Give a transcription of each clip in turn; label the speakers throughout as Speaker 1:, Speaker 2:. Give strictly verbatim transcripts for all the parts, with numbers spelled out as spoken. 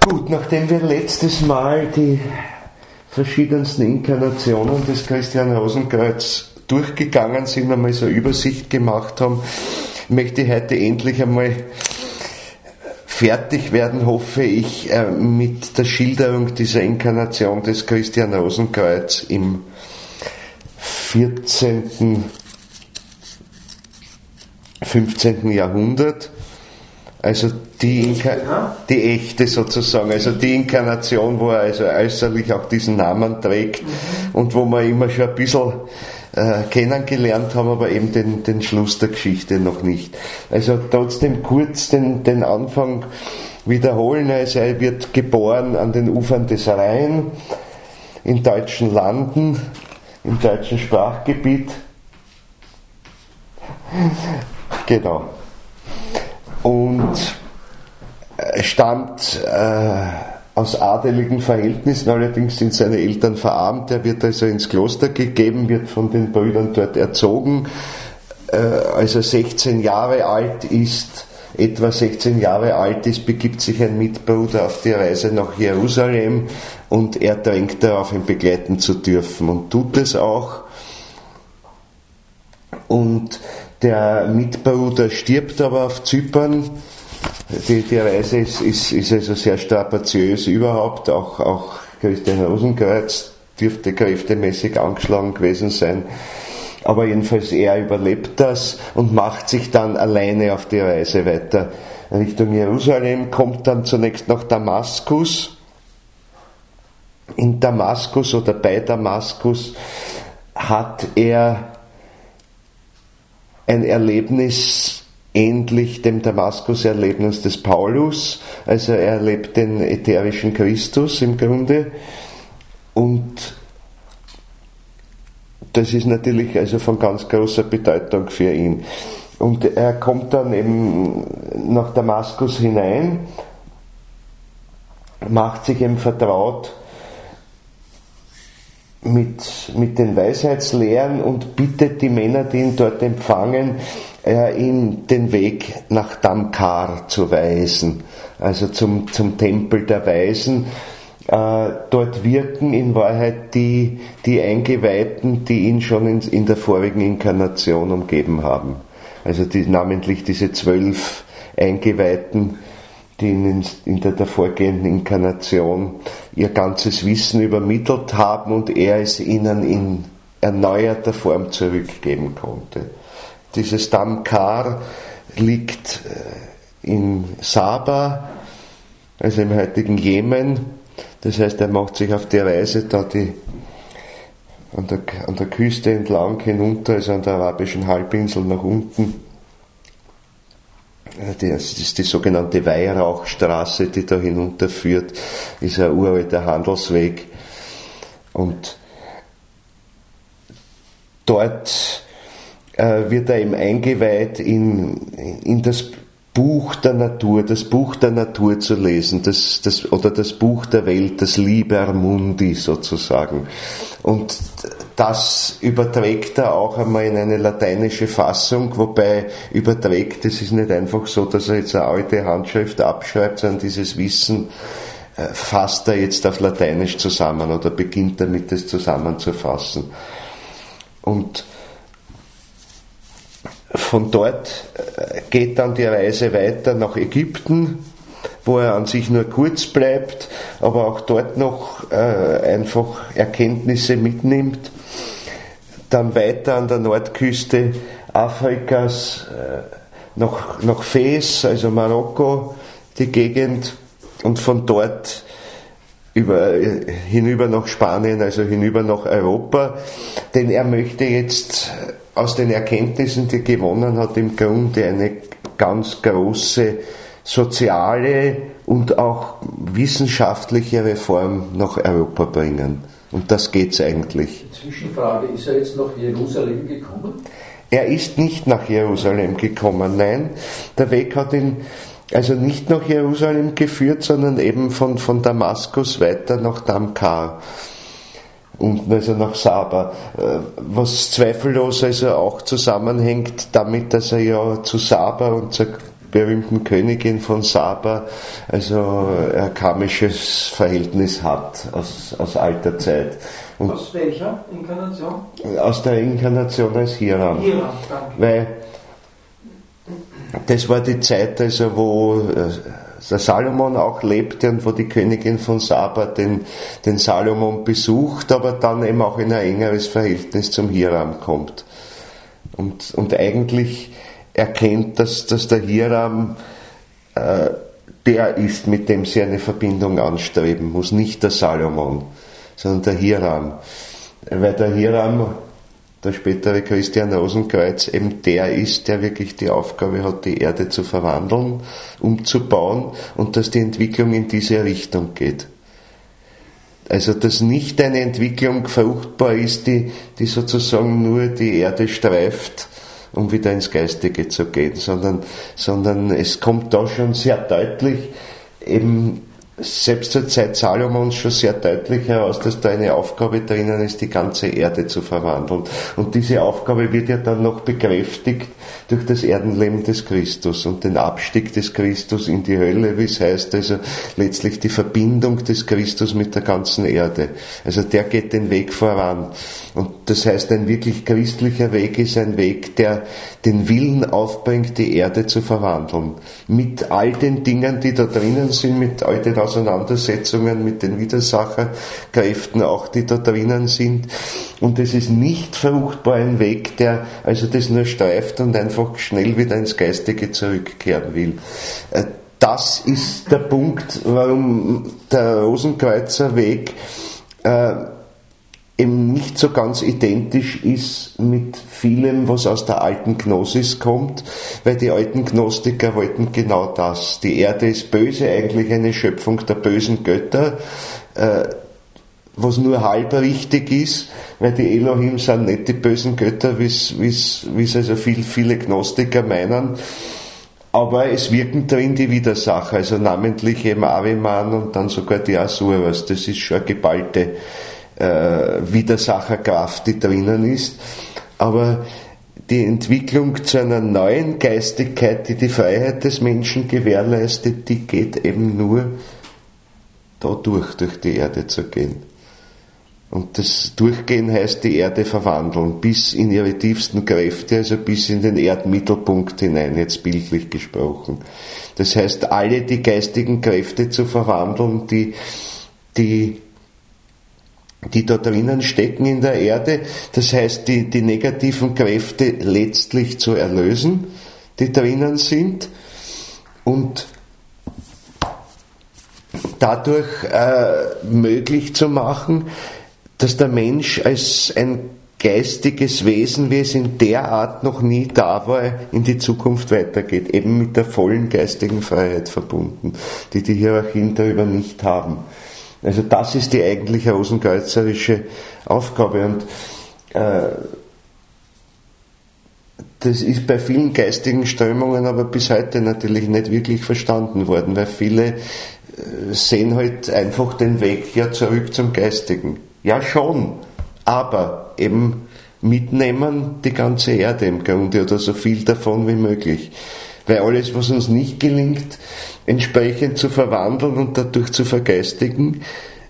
Speaker 1: Gut, nachdem wir letztes Mal die verschiedensten Inkarnationen des Christian Rosenkreuz durchgegangen sind, einmal so eine Übersicht gemacht haben, möchte ich heute endlich einmal fertig werden, hoffe ich, mit der Schilderung dieser Inkarnation des Christian Rosenkreuz im vierzehnten, fünfzehnten Jahrhundert. Also die, Inka- die echte sozusagen, also die Inkarnation, wo er also äußerlich auch diesen Namen trägt und wo wir immer schon ein bisschen äh, kennengelernt haben, aber eben den, den Schluss der Geschichte noch nicht. Also trotzdem kurz den, den Anfang wiederholen. Also er wird geboren an den Ufern des Rhein, in deutschen Landen, im deutschen Sprachgebiet. Genau. Und stammt äh, aus adeligen Verhältnissen, allerdings sind seine Eltern verarmt. Er wird also ins Kloster gegeben, wird von den Brüdern dort erzogen. Äh, als er sechzehn Jahre alt ist, etwa sechzehn Jahre alt ist, begibt sich ein Mitbruder auf die Reise nach Jerusalem und er drängt darauf, ihn begleiten zu dürfen und tut es auch. Und der Mitbruder stirbt aber auf Zypern. Die, die Reise ist, ist, ist also sehr strapaziös überhaupt. Auch, auch Christian Rosenkreuz dürfte kräftemäßig angeschlagen gewesen sein. Aber jedenfalls er überlebt das und macht sich dann alleine auf die Reise weiter Richtung Jerusalem, kommt dann zunächst nach Damaskus. In Damaskus oder bei Damaskus hat er ein Erlebnis ähnlich dem Damaskus-Erlebnis des Paulus, also er erlebt den ätherischen Christus im Grunde und das ist natürlich also von ganz großer Bedeutung für ihn. Und er kommt dann eben nach Damaskus hinein, macht sich eben vertraut mit, mit den Weisheitslehren und bittet die Männer, die ihn dort empfangen, äh, ihm den Weg nach Damkar zu weisen, also zum, zum Tempel der Weisen. Äh, dort wirken in Wahrheit die, die Eingeweihten, die ihn schon in, in der vorigen Inkarnation umgeben haben. Also die, namentlich diese zwölf Eingeweihten, die ihnen in der davorgehenden Inkarnation ihr ganzes Wissen übermittelt haben und er es ihnen in erneuerter Form zurückgeben konnte. Dieses Damkar liegt in Saba, also im heutigen Jemen. Das heißt, er macht sich auf die Reise da die, an, der, an der Küste entlang hinunter, also an der arabischen Halbinsel nach unten. Das ist die sogenannte Weihrauchstraße, die da hinunterführt, ist ein uralter Handelsweg. Und dort äh, wird er eben eingeweiht in, in das Buch der Natur, das Buch der Natur zu lesen, das, das, oder das Buch der Welt, das Liber Mundi sozusagen. Und das überträgt er auch einmal in eine lateinische Fassung, wobei überträgt, es ist nicht einfach so, dass er jetzt eine alte Handschrift abschreibt, sondern dieses Wissen äh, fasst er jetzt auf Lateinisch zusammen oder beginnt damit, es zusammenzufassen. Und von dort geht dann die Reise weiter nach Ägypten, wo er an sich nur kurz bleibt, aber auch dort noch äh, einfach Erkenntnisse mitnimmt. Dann weiter an der Nordküste Afrikas äh, nach, nach Fez, also Marokko, die Gegend, und von dort über, hinüber nach Spanien, also hinüber nach Europa, denn er möchte jetzt aus den Erkenntnissen, die er gewonnen hat, im Grunde eine ganz große soziale und auch wissenschaftliche Reform nach Europa bringen. Und das geht's eigentlich.
Speaker 2: Zwischenfrage, ist er jetzt nach Jerusalem gekommen?
Speaker 1: Er ist nicht nach Jerusalem gekommen, nein. Der Weg hat ihn also nicht nach Jerusalem geführt, sondern eben von, von Damaskus weiter nach Damkar. Unten also nach Saba, was zweifellos also auch zusammenhängt damit, dass er ja zu Saba und zur berühmten Königin von Saba, also ein karmisches Verhältnis hat aus, aus alter Zeit. Und
Speaker 3: aus welcher Inkarnation?
Speaker 1: Aus der Inkarnation als Hiram.
Speaker 3: Hiram, danke.
Speaker 1: Weil das war die Zeit, also wo der Salomon auch lebte und wo die Königin von Saba den, den Salomon besucht, aber dann eben auch in ein engeres Verhältnis zum Hiram kommt. Und, und eigentlich erkennt, dass, dass der Hiram äh, der ist, mit dem sie eine Verbindung anstreben muss, nicht der Salomon, sondern der Hiram. Weil der Hiram, der spätere Christian Rosenkreuz, eben der ist, der wirklich die Aufgabe hat, die Erde zu verwandeln, umzubauen und dass die Entwicklung in diese Richtung geht. Also dass nicht eine Entwicklung fruchtbar ist, die, die sozusagen nur die Erde streift, um wieder ins Geistige zu gehen, sondern, sondern es kommt da schon sehr deutlich, eben selbst zur Zeit Salomons schon sehr deutlich heraus, dass da eine Aufgabe drinnen ist, die ganze Erde zu verwandeln. Und diese Aufgabe wird ja dann noch bekräftigt durch das Erdenleben des Christus und den Abstieg des Christus in die Hölle, wie es heißt, also letztlich die Verbindung des Christus mit der ganzen Erde. Also der geht den Weg voran. Und das heißt, ein wirklich christlicher Weg ist ein Weg, der den Willen aufbringt, die Erde zu verwandeln. Mit all den Dingen, die da drinnen sind, mit all den Auseinandersetzungen mit den Widersacherkräften auch, die da drinnen sind. Und es ist nicht fruchtbar ein Weg, der also das nur streift und einfach schnell wieder ins Geistige zurückkehren will. Das ist der Punkt, warum der Rosenkreuzer Weg äh, eben nicht so ganz identisch ist mit vielem, was aus der alten Gnosis kommt, weil die alten Gnostiker wollten genau das. Die Erde ist böse, eigentlich eine Schöpfung der bösen Götter, äh, was nur halb richtig ist, weil die Elohim sind nicht die bösen Götter, wie es also viel, viele Gnostiker meinen, aber es wirken drin die Widersacher, also namentlich eben Ahriman und dann sogar die Asuras. Das ist schon eine geballte Widersacherkraft, die drinnen ist, aber die Entwicklung zu einer neuen Geistigkeit, die die Freiheit des Menschen gewährleistet, die geht eben nur dadurch, durch die Erde zu gehen. Und das Durchgehen heißt die Erde verwandeln, bis in ihre tiefsten Kräfte, also bis in den Erdmittelpunkt hinein, jetzt bildlich gesprochen. Das heißt, alle die geistigen Kräfte zu verwandeln, die, die die da drinnen stecken in der Erde, das heißt die, die negativen Kräfte letztlich zu erlösen, die drinnen sind und dadurch äh, möglich zu machen, dass der Mensch als ein geistiges Wesen, wie es in der Art noch nie da war, in die Zukunft weitergeht, eben mit der vollen geistigen Freiheit verbunden, die die Hierarchien darüber nicht haben. Also das ist die eigentliche rosenkreuzerische Aufgabe und äh, das ist bei vielen geistigen Strömungen aber bis heute natürlich nicht wirklich verstanden worden, weil viele äh, sehen halt einfach den Weg ja zurück zum Geistigen. Ja schon, aber eben mitnehmen die ganze Erde im Grunde oder so viel davon wie möglich. Weil alles, was uns nicht gelingt, entsprechend zu verwandeln und dadurch zu vergeistigen,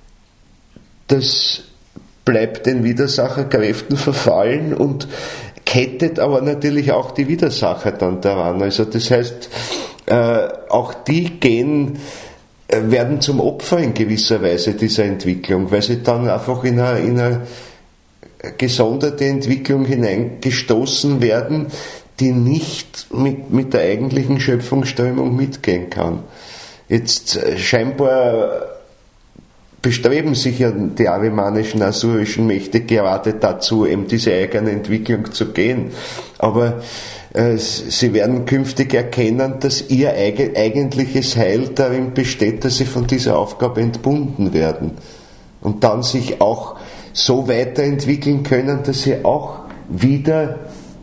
Speaker 1: das bleibt den Widersacherkräften verfallen und kettet aber natürlich auch die Widersacher dann daran. Also das heißt, äh, auch die gehen, äh, werden zum Opfer in gewisser Weise dieser Entwicklung, weil sie dann einfach in eine, in eine gesonderte Entwicklung hineingestoßen werden, die nicht mit, mit der eigentlichen Schöpfungsströmung mitgehen kann. Jetzt äh, scheinbar bestreben sich ja die arimanischen, asurischen Mächte gerade dazu, eben diese eigene Entwicklung zu gehen. Aber äh, sie werden künftig erkennen, dass ihr eig- eigentliches Heil darin besteht, dass sie von dieser Aufgabe entbunden werden und dann sich auch so weiterentwickeln können, dass sie auch wieder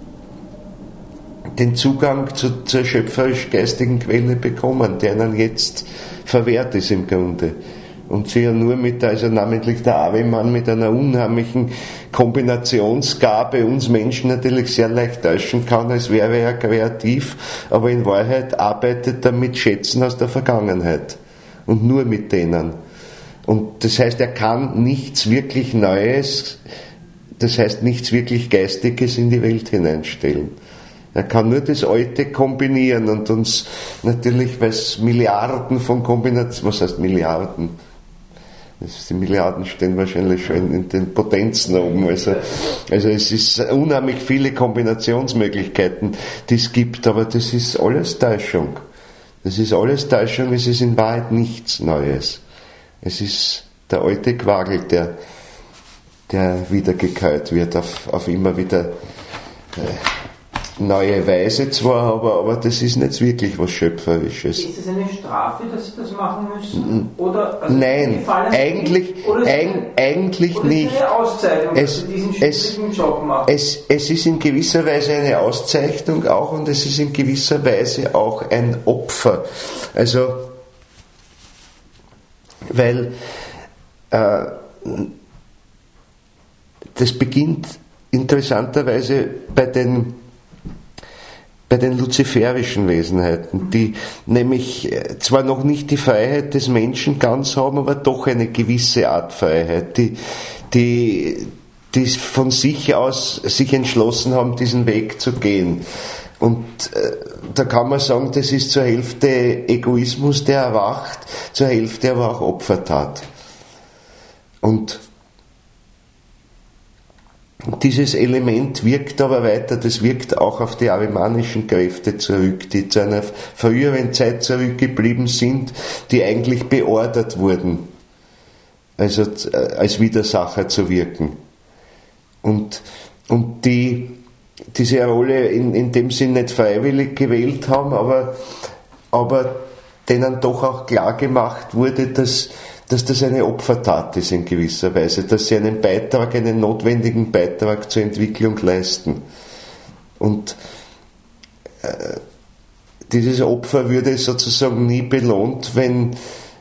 Speaker 1: den Zugang zu, zur schöpferisch-geistigen Quelle bekommen, der ihnen jetzt verwehrt ist im Grunde. und sie ja nur mit, also namentlich der Avemann, mit einer unheimlichen Kombinationsgabe uns Menschen natürlich sehr leicht täuschen kann, als wäre er kreativ, aber in Wahrheit arbeitet er mit Schätzen aus der Vergangenheit und nur mit denen. Und das heißt, er kann nichts wirklich Neues, das heißt nichts wirklich Geistiges in die Welt hineinstellen. Er kann nur das Alte kombinieren und uns natürlich, weil es Milliarden von Kombinationen, was heißt Milliarden? Die Milliarden stehen wahrscheinlich schon in den Potenzen oben. Also, also es ist unheimlich viele Kombinationsmöglichkeiten, die es gibt, aber das ist alles Täuschung. Das ist alles Täuschung, es ist in Wahrheit nichts Neues. Es ist der alte Quagel, der, der wieder gekäut wird auf, auf immer wieder äh, neue Weise zwar, aber, aber das ist nicht wirklich was Schöpferisches.
Speaker 3: Ist das eine Strafe, dass Sie das machen müssen? Oder, also
Speaker 1: Nein, eigentlich,
Speaker 3: oder
Speaker 1: eig,
Speaker 3: eine,
Speaker 1: eigentlich
Speaker 3: oder
Speaker 1: nicht.
Speaker 3: Ist eine Auszeichnung,
Speaker 1: es,
Speaker 3: dass Sie diesen
Speaker 1: es,
Speaker 3: schwierigen Job machen?
Speaker 1: Es, es ist in gewisser Weise eine Auszeichnung auch und es ist in gewisser Weise auch ein Opfer. Also, weil äh, das beginnt interessanterweise bei den bei den luziferischen Wesenheiten, die nämlich zwar noch nicht die Freiheit des Menschen ganz haben, aber doch eine gewisse Art Freiheit, die, die, die von sich aus sich entschlossen haben, diesen Weg zu gehen. Und äh, da kann man sagen, das ist zur Hälfte Egoismus, der erwacht, zur Hälfte aber auch Opfertat. Und dieses Element wirkt aber weiter, das wirkt auch auf die avemanischen Kräfte zurück, die zu einer früheren Zeit zurückgeblieben sind, die eigentlich beordert wurden, also als Widersacher zu wirken. Und, und die diese Rolle in, in dem Sinn nicht freiwillig gewählt haben, aber, aber denen doch auch klar gemacht wurde, dass, dass das eine Opfertat ist in gewisser Weise, dass sie einen Beitrag, einen notwendigen Beitrag zur Entwicklung leisten. Und äh, dieses Opfer würde sozusagen nie belohnt, wenn,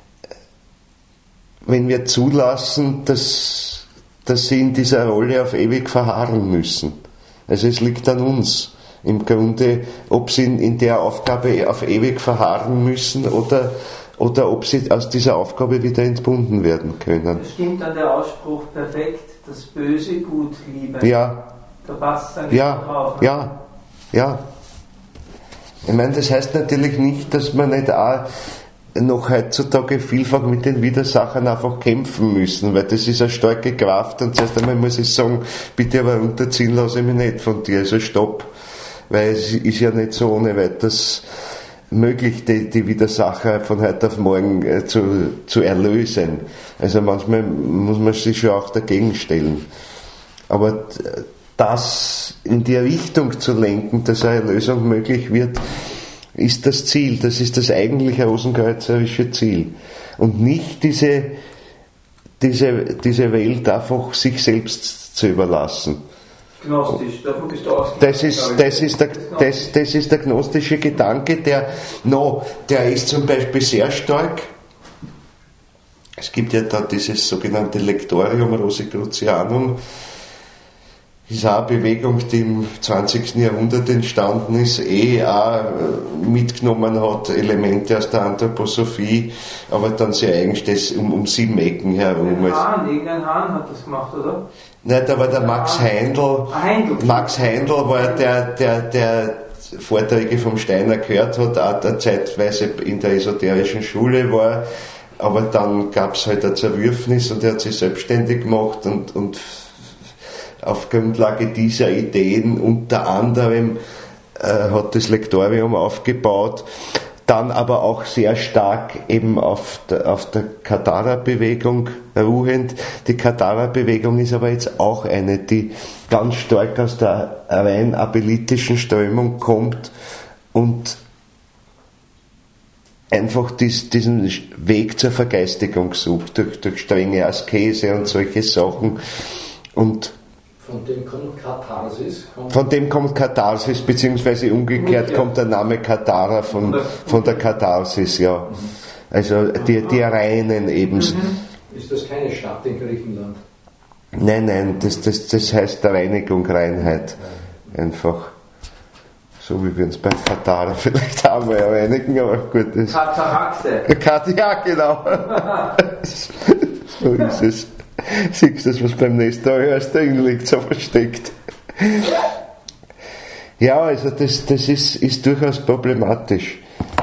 Speaker 1: wenn wir zulassen, dass, dass sie in dieser Rolle auf ewig verharren müssen. Also es liegt an uns im Grunde, ob sie in, in der Aufgabe auf ewig verharren müssen oder, oder ob sie aus dieser Aufgabe wieder entbunden werden können.
Speaker 3: Das stimmt dann der Ausspruch perfekt, das Böse gut lieben.
Speaker 1: Ja.
Speaker 3: Da passt dann
Speaker 1: ja,
Speaker 3: drauf.
Speaker 1: Ja, ja. Ich meine, das heißt natürlich nicht, dass man nicht auch noch heutzutage vielfach mit den Widersachern einfach kämpfen müssen, weil das ist eine starke Kraft und zuerst einmal muss ich sagen, bitte aber runterziehen lasse ich mich nicht von dir, also stopp, weil es ist ja nicht so ohne weiteres möglich, die, die Widersacher von heute auf morgen äh, zu, zu erlösen. Also manchmal muss man sich schon auch dagegen stellen. Aber das in die Richtung zu lenken, dass eine Erlösung möglich wird, ist das Ziel, das ist das eigentliche rosenkreuzerische Ziel. Und nicht diese, diese, diese Welt einfach sich selbst zu überlassen.
Speaker 3: Gnostisch, davon bist du ausgegangen.
Speaker 1: Das ist, das, ist der, das, das ist der gnostische Gedanke, der, no, der ist zum Beispiel sehr stark. Es gibt ja da dieses sogenannte Lectorium Rosicrucianum. Das ist auch eine Bewegung, die im zwanzigsten Jahrhundert entstanden ist, eh auch mitgenommen hat, Elemente aus der Anthroposophie, aber dann sehr eigenständig um, um sieben Ecken herum.
Speaker 3: Ein Hahn, irgendein Hahn hat das gemacht, oder?
Speaker 1: Nein, da war der Max Heindl.
Speaker 3: Heindl.
Speaker 1: Max Heindl war der, der, der Vorträge vom Steiner gehört hat, auch der zeitweise in der esoterischen Schule war, aber dann gab es halt ein Zerwürfnis und er hat sich selbstständig gemacht und, und auf Grundlage dieser Ideen unter anderem äh, hat das Lektorium aufgebaut, dann aber auch sehr stark eben auf der, auf der Katara-Bewegung ruhend. Die Katara-Bewegung ist aber jetzt auch eine, die ganz stark aus der rein abelitischen Strömung kommt und einfach dies, diesen Weg zur Vergeistigung sucht, durch, durch strenge Askese und solche Sachen. Und
Speaker 2: Von dem kommt Katharsis? Kommt
Speaker 1: von dem kommt Katharsis, beziehungsweise umgekehrt kommt der Name Katara von, von der Katharsis, ja. Also die, die reinen eben.
Speaker 2: Ist das keine Stadt in Griechenland?
Speaker 1: Nein, nein, das, das, das heißt Reinigung, Reinheit. Einfach. So wie wir uns bei Katara vielleicht haben wir ja reinigen, aber gut. Das
Speaker 3: Katarakte.
Speaker 1: Ja, genau. So ist es. Siehst du das, was beim nächsten Mal hörst, da liegt so versteckt. Ja, also das, das ist, ist durchaus problematisch.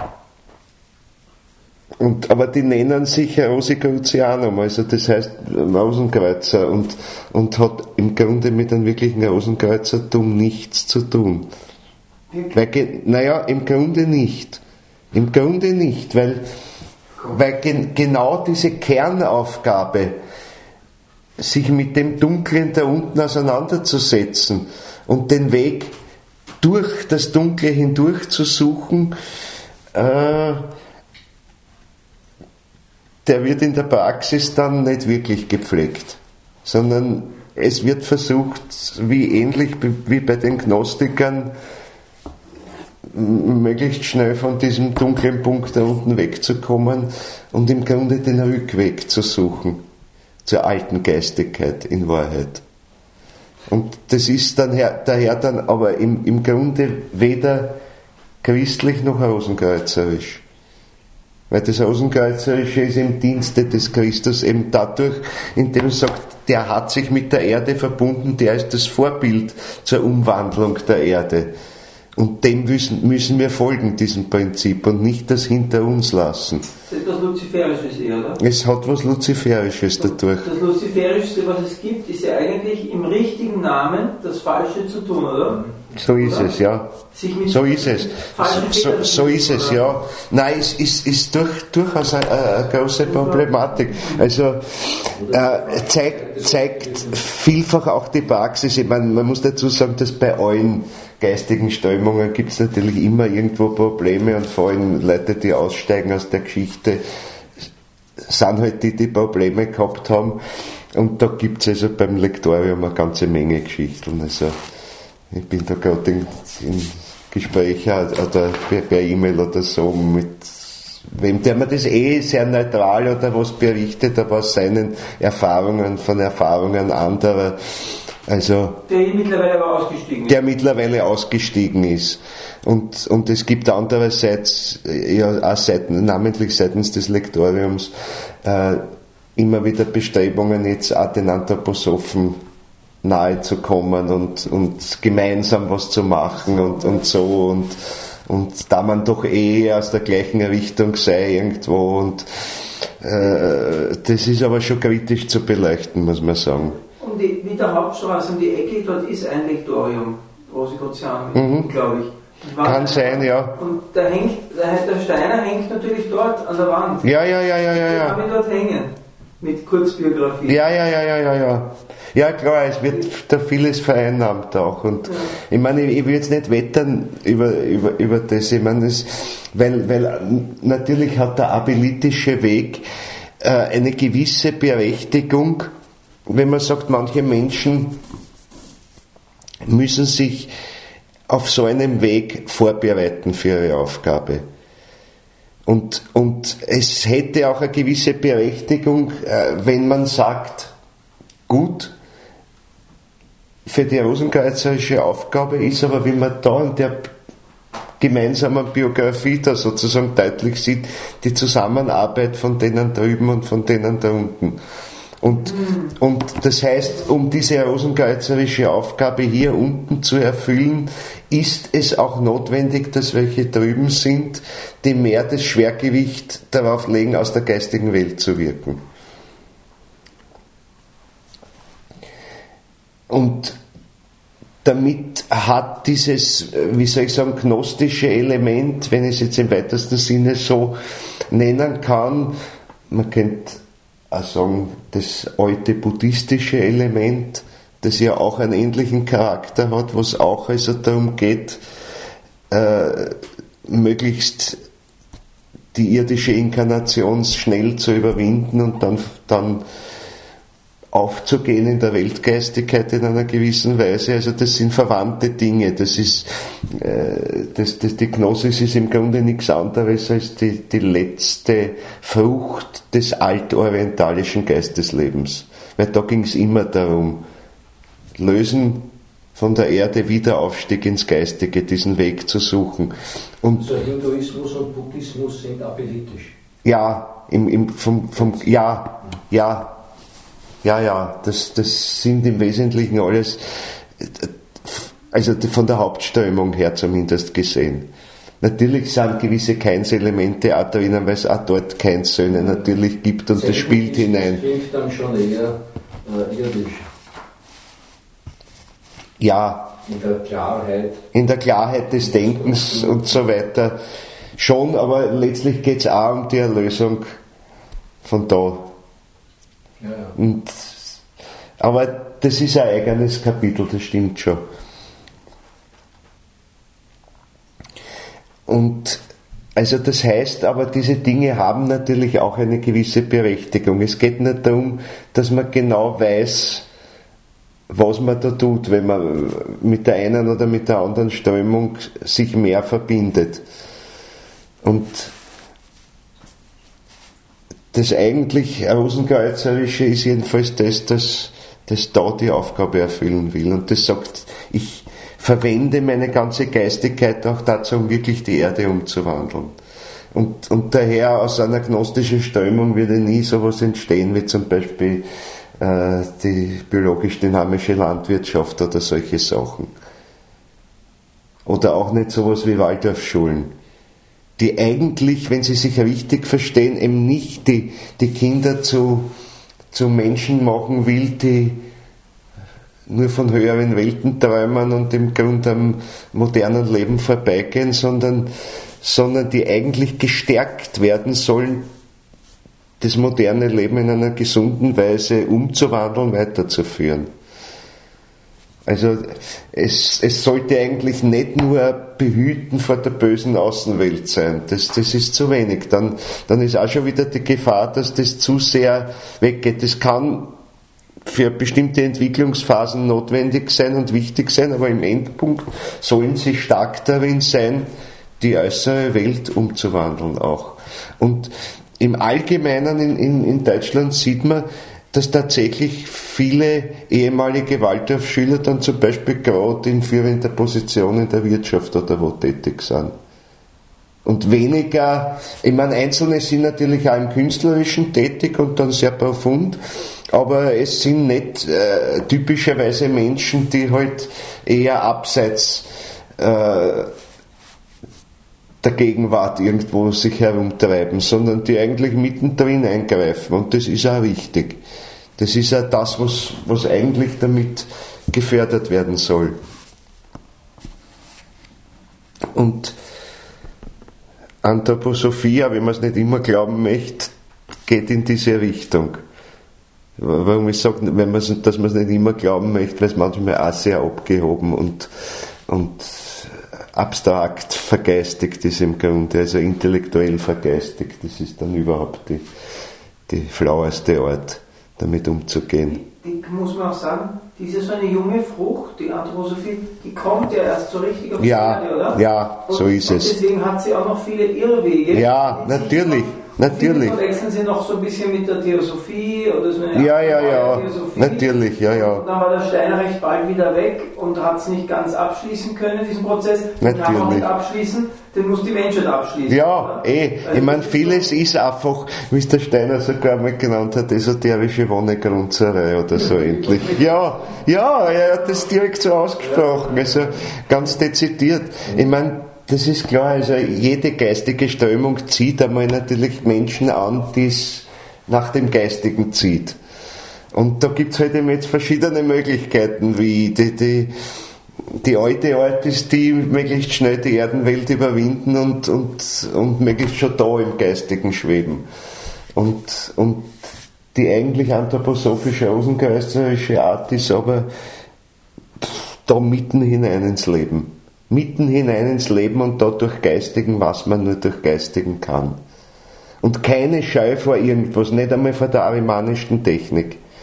Speaker 1: Und, aber die nennen sich Rosicrucianum, also das heißt Rosenkreuzer und, und hat im Grunde mit einem wirklichen Rosenkreuzertum nichts zu tun. Weil, naja, im Grunde nicht. Im Grunde nicht, weil, weil gen, genau diese Kernaufgabe, sich mit dem Dunklen da unten auseinanderzusetzen und den Weg durch das Dunkle hindurch zu suchen, äh, der wird in der Praxis dann nicht wirklich gepflegt, sondern es wird versucht, wie ähnlich wie bei den Gnostikern, möglichst schnell von diesem dunklen Punkt da unten wegzukommen und im Grunde den Rückweg zu suchen zur alten Geistigkeit in Wahrheit. Und das ist dann her, daher dann aber im, im Grunde weder christlich noch rosenkreuzerisch. Weil das Rosenkreuzerische ist im Dienste des Christus eben dadurch, indem er sagt, der hat sich mit der Erde verbunden, der ist das Vorbild zur Umwandlung der Erde. Und dem müssen, müssen wir folgen, diesem Prinzip, und nicht das hinter uns lassen.
Speaker 3: Das ist etwas Luziferisches eher, oder?
Speaker 1: Es hat was Luziferisches dadurch.
Speaker 3: Das Luziferischste, was es gibt, ist ja eigentlich im richtigen Namen das Falsche zu tun, oder?
Speaker 1: So ist
Speaker 3: oder?
Speaker 1: es, ja. So ist es. So, so ist es, ja. Nein, es ist, ist durch, durchaus eine, eine große Problematik. Also äh, zeigt, zeigt vielfach auch die Praxis. Ich meine, man muss dazu sagen, dass bei allen geistigen Strömungen gibt es natürlich immer irgendwo Probleme, und vor allem Leute, die aussteigen aus der Geschichte, sind halt die, die Probleme gehabt haben. Und da gibt es also beim Lektorium eine ganze Menge Geschichten. Also ich bin da gerade in, in Gesprächen oder per E-Mail oder so mit wem, der mir das eh sehr neutral oder was berichtet, aber aus seinen Erfahrungen, von Erfahrungen anderer. Also,
Speaker 3: der mittlerweile aber ausgestiegen ist.
Speaker 1: Der mittlerweile ausgestiegen ist. Und, und es gibt andererseits, ja, auch seiten, namentlich seitens des Lektoriums, äh, immer wieder Bestrebungen, jetzt auch den Anthroposophen nahe zu kommen und, und gemeinsam was zu machen und, und so. Und, und da man doch eh aus der gleichen Richtung sei irgendwo. Und äh, das ist aber schon kritisch zu beleuchten, muss man sagen.
Speaker 3: Um die, wie der Hauptstraße um die Ecke, dort ist ein Lektorium, Rosicrucianum,
Speaker 1: mhm.
Speaker 3: glaube ich.
Speaker 1: Kann sein, ja.
Speaker 3: Und der, hängt, der, der Steiner hängt natürlich dort an der Wand.
Speaker 1: Ja, ja, ja, ja, ja. ja.
Speaker 3: Den habe ich dort hängen, mit Kurzbiografie.
Speaker 1: Ja, ja, ja, ja, ja, ja. Ja, klar, es wird da vieles vereinnahmt auch. Und ja. Ich meine, ich, ich will jetzt nicht wettern über, über, über das, ich meine, das, weil, weil natürlich hat der abilitische Weg äh, eine gewisse Berechtigung, wenn man sagt, manche Menschen müssen sich auf so einem Weg vorbereiten für ihre Aufgabe. Und, und es hätte auch eine gewisse Berechtigung, wenn man sagt, gut, für die rosenkreuzerische Aufgabe ist aber, wie man da in der gemeinsamen Biografie da sozusagen deutlich sieht, die Zusammenarbeit von denen drüben und von denen da unten. Und, und das heißt, um diese rosenkreuzerische Aufgabe hier unten zu erfüllen, ist es auch notwendig, dass welche drüben sind, die mehr das Schwergewicht darauf legen, aus der geistigen Welt zu wirken. Und damit hat dieses, wie soll ich sagen, gnostische Element, wenn ich es jetzt im weitesten Sinne so nennen kann, man könnte auch sagen, das alte buddhistische Element, das ja auch einen ähnlichen Charakter hat, was auch also darum geht, äh, möglichst die irdische Inkarnation schnell zu überwinden und dann, dann aufzugehen in der Weltgeistigkeit in einer gewissen Weise. Also das sind verwandte Dinge. Das ist, äh, das, das, die Gnosis ist im Grunde nichts anderes als die, die letzte Frucht des altorientalischen Geisteslebens. Weil da ging es immer darum, Lösen von der Erde, Wiederaufstieg ins Geistige, diesen Weg zu suchen. Und
Speaker 2: also Hinduismus und Buddhismus sind abelitisch.
Speaker 1: Ja, im, im, vom, vom, ja, ja, ja, ja, das, das sind im Wesentlichen alles, also von der Hauptströmung her zumindest gesehen. Natürlich sind gewisse Keinselemente auch drinnen, weil es auch dort Keinssöhne natürlich gibt und das spielt hinein.
Speaker 2: Das klingt dann schon eher äh, irdisch.
Speaker 1: Ja.
Speaker 2: In der Klarheit.
Speaker 1: In der Klarheit des Denkens und so weiter. Schon, aber letztlich geht es auch um die Erlösung von da.
Speaker 2: Ja, ja.
Speaker 1: Und, aber das ist ein eigenes Kapitel, das stimmt schon. Und also das heißt aber, diese Dinge haben natürlich auch eine gewisse Berechtigung. Es geht nicht darum, dass man genau weiß, was man da tut, wenn man mit der einen oder mit der anderen Strömung sich mehr verbindet. Und das eigentlich Rosenkreuzerische ist jedenfalls das, dass das da die Aufgabe erfüllen will. Und das sagt, ich verwende meine ganze Geistigkeit auch dazu, um wirklich die Erde umzuwandeln. Und, und daher aus einer gnostischen Strömung würde nie sowas entstehen, wie zum Beispiel äh, die biologisch-dynamische Landwirtschaft oder solche Sachen. Oder auch nicht sowas wie Waldorfschulen, die eigentlich, wenn sie sich richtig verstehen, eben nicht die, die Kinder zu, zu Menschen machen will, die nur von höheren Welten träumen und im Grunde am modernen Leben vorbeigehen, sondern, sondern die eigentlich gestärkt werden sollen, das moderne Leben in einer gesunden Weise umzuwandeln, weiterzuführen. Also es, es sollte eigentlich nicht nur behüten vor der bösen Außenwelt sein, das, das ist zu wenig. Dann, dann ist auch schon wieder die Gefahr, dass das zu sehr weggeht. Das kann für bestimmte Entwicklungsphasen notwendig sein und wichtig sein, aber im Endpunkt sollen sie stark darin sein, die äußere Welt umzuwandeln auch. Und im Allgemeinen in, in, in Deutschland sieht man, dass tatsächlich viele ehemalige Waldorfschüler dann zum Beispiel gerade in führender Position in der Wirtschaft oder wo tätig sind. Und weniger, ich meine, Einzelne sind natürlich auch im Künstlerischen tätig und dann sehr profund, aber es sind nicht äh, typischerweise Menschen, die halt eher abseits äh, der Gegenwart irgendwo sich herumtreiben, sondern die eigentlich mittendrin eingreifen und das ist auch wichtig. Das ist auch das, was, was eigentlich damit gefördert werden soll. Und Anthroposophie, wenn man es nicht immer glauben möchte, geht in diese Richtung. Warum ich sage, wenn man's, dass man es nicht immer glauben möchte, weil es manchmal auch sehr abgehoben und, und abstrakt vergeistigt ist im Grunde, also intellektuell vergeistigt. Das ist dann überhaupt die, die flaueste Art, damit umzugehen.
Speaker 3: Die, die muss man auch sagen, die ist ja so eine junge Frucht, die Anthroposophie, die kommt ja erst so richtig auf die
Speaker 1: ja,
Speaker 3: Erde, oder?
Speaker 1: Ja,
Speaker 3: und,
Speaker 1: so ist
Speaker 3: und
Speaker 1: es.
Speaker 3: Deswegen hat sie auch noch viele Irrwege.
Speaker 1: Ja, natürlich. Natürlich.
Speaker 3: Viele verwechseln sie noch so ein bisschen mit der Theosophie oder so eine
Speaker 1: ja, ja, ja.
Speaker 3: Theosophie.
Speaker 1: Natürlich, ja, ja.
Speaker 3: Und dann war der Steiner recht bald wieder weg und hat es nicht ganz abschließen können, diesen Prozess. Den kann man nicht abschließen, den muss die Menschheit abschließen.
Speaker 1: Ja, oder? eh. Also ich meine, vieles so ist einfach, wie es der Steiner sogar mal genannt hat, esoterische Wonnegrunzerei oder so endlich. Ja, ja, er hat das direkt so ausgesprochen, also ganz dezidiert. Ich meine, das ist klar, also jede geistige Strömung zieht einmal natürlich Menschen an, die es nach dem Geistigen zieht. Und da gibt es halt eben jetzt verschiedene Möglichkeiten, wie die, die, die alte Art ist, die möglichst schnell die Erdenwelt überwinden und, und, und möglichst schon da im Geistigen schweben. Und, und die eigentlich anthroposophische, rosenkreuzerische Art ist aber da mitten hinein ins Leben. Mitten hinein ins Leben und da durch Geistigen, was man nur durch Geistigen kann. Und keine Scheu vor irgendwas, nicht einmal vor der arimanischen Technik.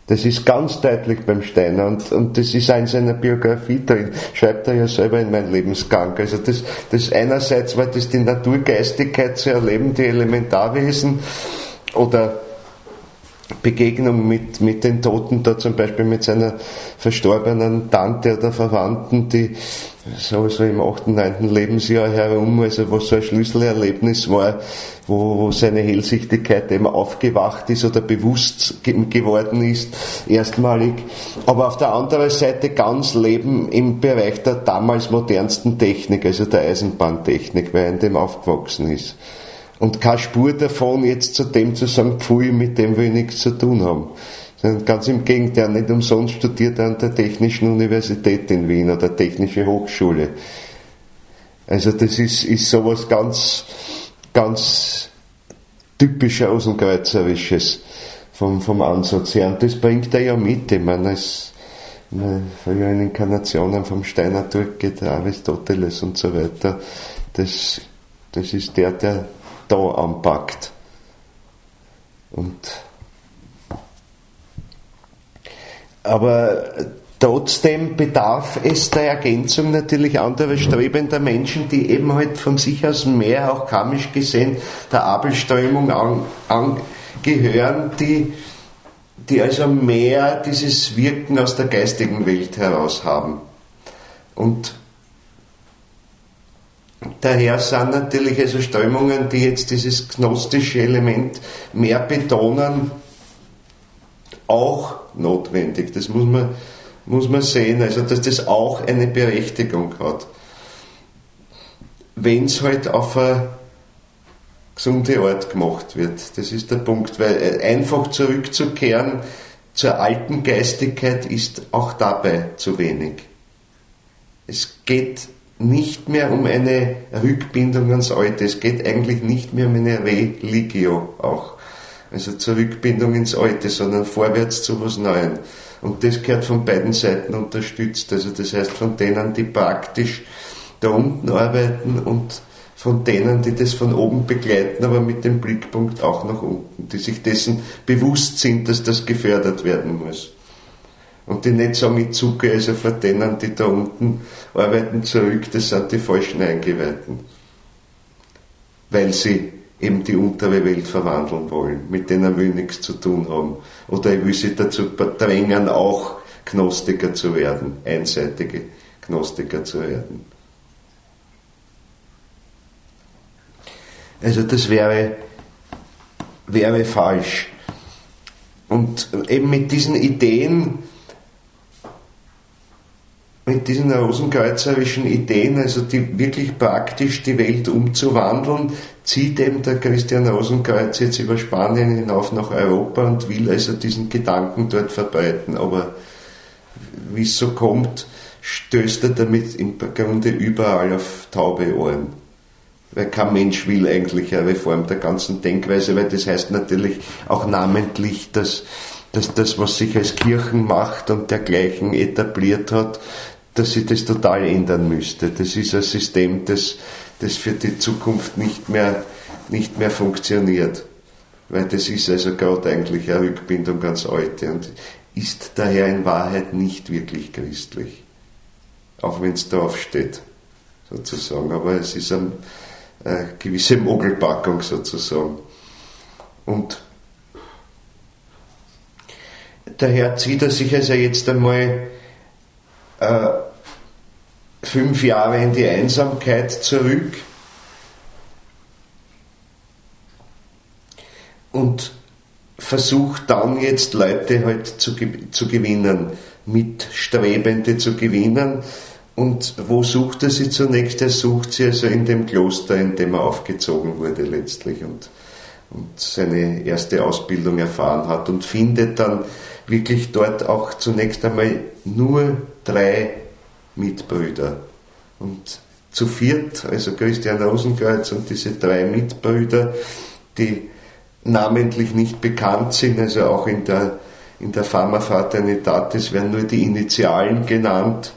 Speaker 1: Das ist ganz deutlich beim Steiner und, und das ist auch in seiner Biografie drin, schreibt er ja selber in meinen Lebensgang. Also das, das einerseits war das die Naturgeistigkeit zu erleben, die Elementarwesen oder Begegnung mit, mit den Toten, da zum Beispiel mit seiner verstorbenen Tante oder Verwandten, die so, so im achten, neunten Lebensjahr herum, also was so ein Schlüsselerlebnis war, wo, wo seine Hellsichtigkeit eben aufgewacht ist oder bewusst ge- geworden ist, erstmalig. Aber auf der anderen Seite ganz Leben im Bereich der damals modernsten Technik, also der Eisenbahntechnik, weil er in dem aufgewachsen ist. Und keine Spur davon, jetzt zu dem zu sagen, pfui, mit dem will ich nichts zu tun haben. Sondern ganz im Gegenteil, nicht umsonst studiert er an der Technischen Universität in Wien oder Technische Hochschule. Also das ist, ist sowas ganz, ganz typisch Außenkreuzerisches vom, vom Ansatz her. Und das bringt er ja mit. Ich meine, als früheren Inkarnationen vom Steiner durchgeht, der Aristoteles und so weiter. Das, das ist der, der da anpackt. Und aber trotzdem bedarf es der Ergänzung natürlich anderer strebender Menschen, die eben halt von sich aus mehr, auch karmisch gesehen, der Abelströmung an, angehören, die, die also mehr dieses Wirken aus der geistigen Welt heraus haben. Und daher sind natürlich also Strömungen, die jetzt dieses gnostische Element mehr betonen, auch notwendig. Das muss man, muss man sehen, also dass das auch eine Berechtigung hat. Wenn es halt auf eine gesunde Art gemacht wird. Das ist der Punkt, weil einfach zurückzukehren zur alten Geistigkeit ist auch dabei zu wenig. Es geht nicht mehr um eine Rückbindung ans Alte, es geht eigentlich nicht mehr um eine Religio auch. Also zur Rückbindung ins Alte, sondern vorwärts zu was Neuem. Und das gehört von beiden Seiten unterstützt. Also das heißt von denen, die praktisch da unten arbeiten und von denen, die das von oben begleiten, aber mit dem Blickpunkt auch nach unten, die sich dessen bewusst sind, dass das gefördert werden muss. Und die nicht sagen, ich zucke also vor denen, die da unten arbeiten, zurück, das sind die falschen Eingeweihten. Weil sie eben die untere Welt verwandeln wollen, mit denen will ich nichts zu tun haben. Oder ich will sie dazu drängen, auch Gnostiker zu werden, einseitige Gnostiker zu werden. Also das wäre, wäre falsch. Und eben mit diesen Ideen, mit diesen rosenkreuzerischen Ideen, also die wirklich praktisch die Welt umzuwandeln, zieht eben der Christian Rosenkreuz jetzt über Spanien hinauf nach Europa und will also diesen Gedanken dort verbreiten. Aber wie es so kommt, stößt er damit im Grunde überall auf taube Ohren. Weil kein Mensch will eigentlich eine Reform der ganzen Denkweise, weil das heißt natürlich auch namentlich, dass, dass das, was sich als Kirchenmacht und dergleichen etabliert hat, dass sich das total ändern müsste. Das ist ein System, das, das für die Zukunft nicht mehr, nicht mehr funktioniert. Weil das ist also gerade eigentlich eine Rückbindung ans Alte und ist daher in Wahrheit nicht wirklich christlich. Auch wenn es drauf steht, sozusagen. Aber es ist eine, eine gewisse Mogelpackung sozusagen. Und daher zieht er sich also jetzt einmal äh, fünf Jahre in die Einsamkeit zurück und versucht dann jetzt Leute halt zu, zu gewinnen, Mitstrebende zu gewinnen. Und wo sucht er sie zunächst? Er sucht sie also in dem Kloster, in dem er aufgezogen wurde letztlich und, und seine erste Ausbildung erfahren hat und findet dann wirklich dort auch zunächst einmal nur drei Mitbrüder. Und zu viert, also Christian Rosenkreuz und diese drei Mitbrüder, die namentlich nicht bekannt sind, also auch in der, in der Fama Fraternitatis werden nur die Initialen genannt,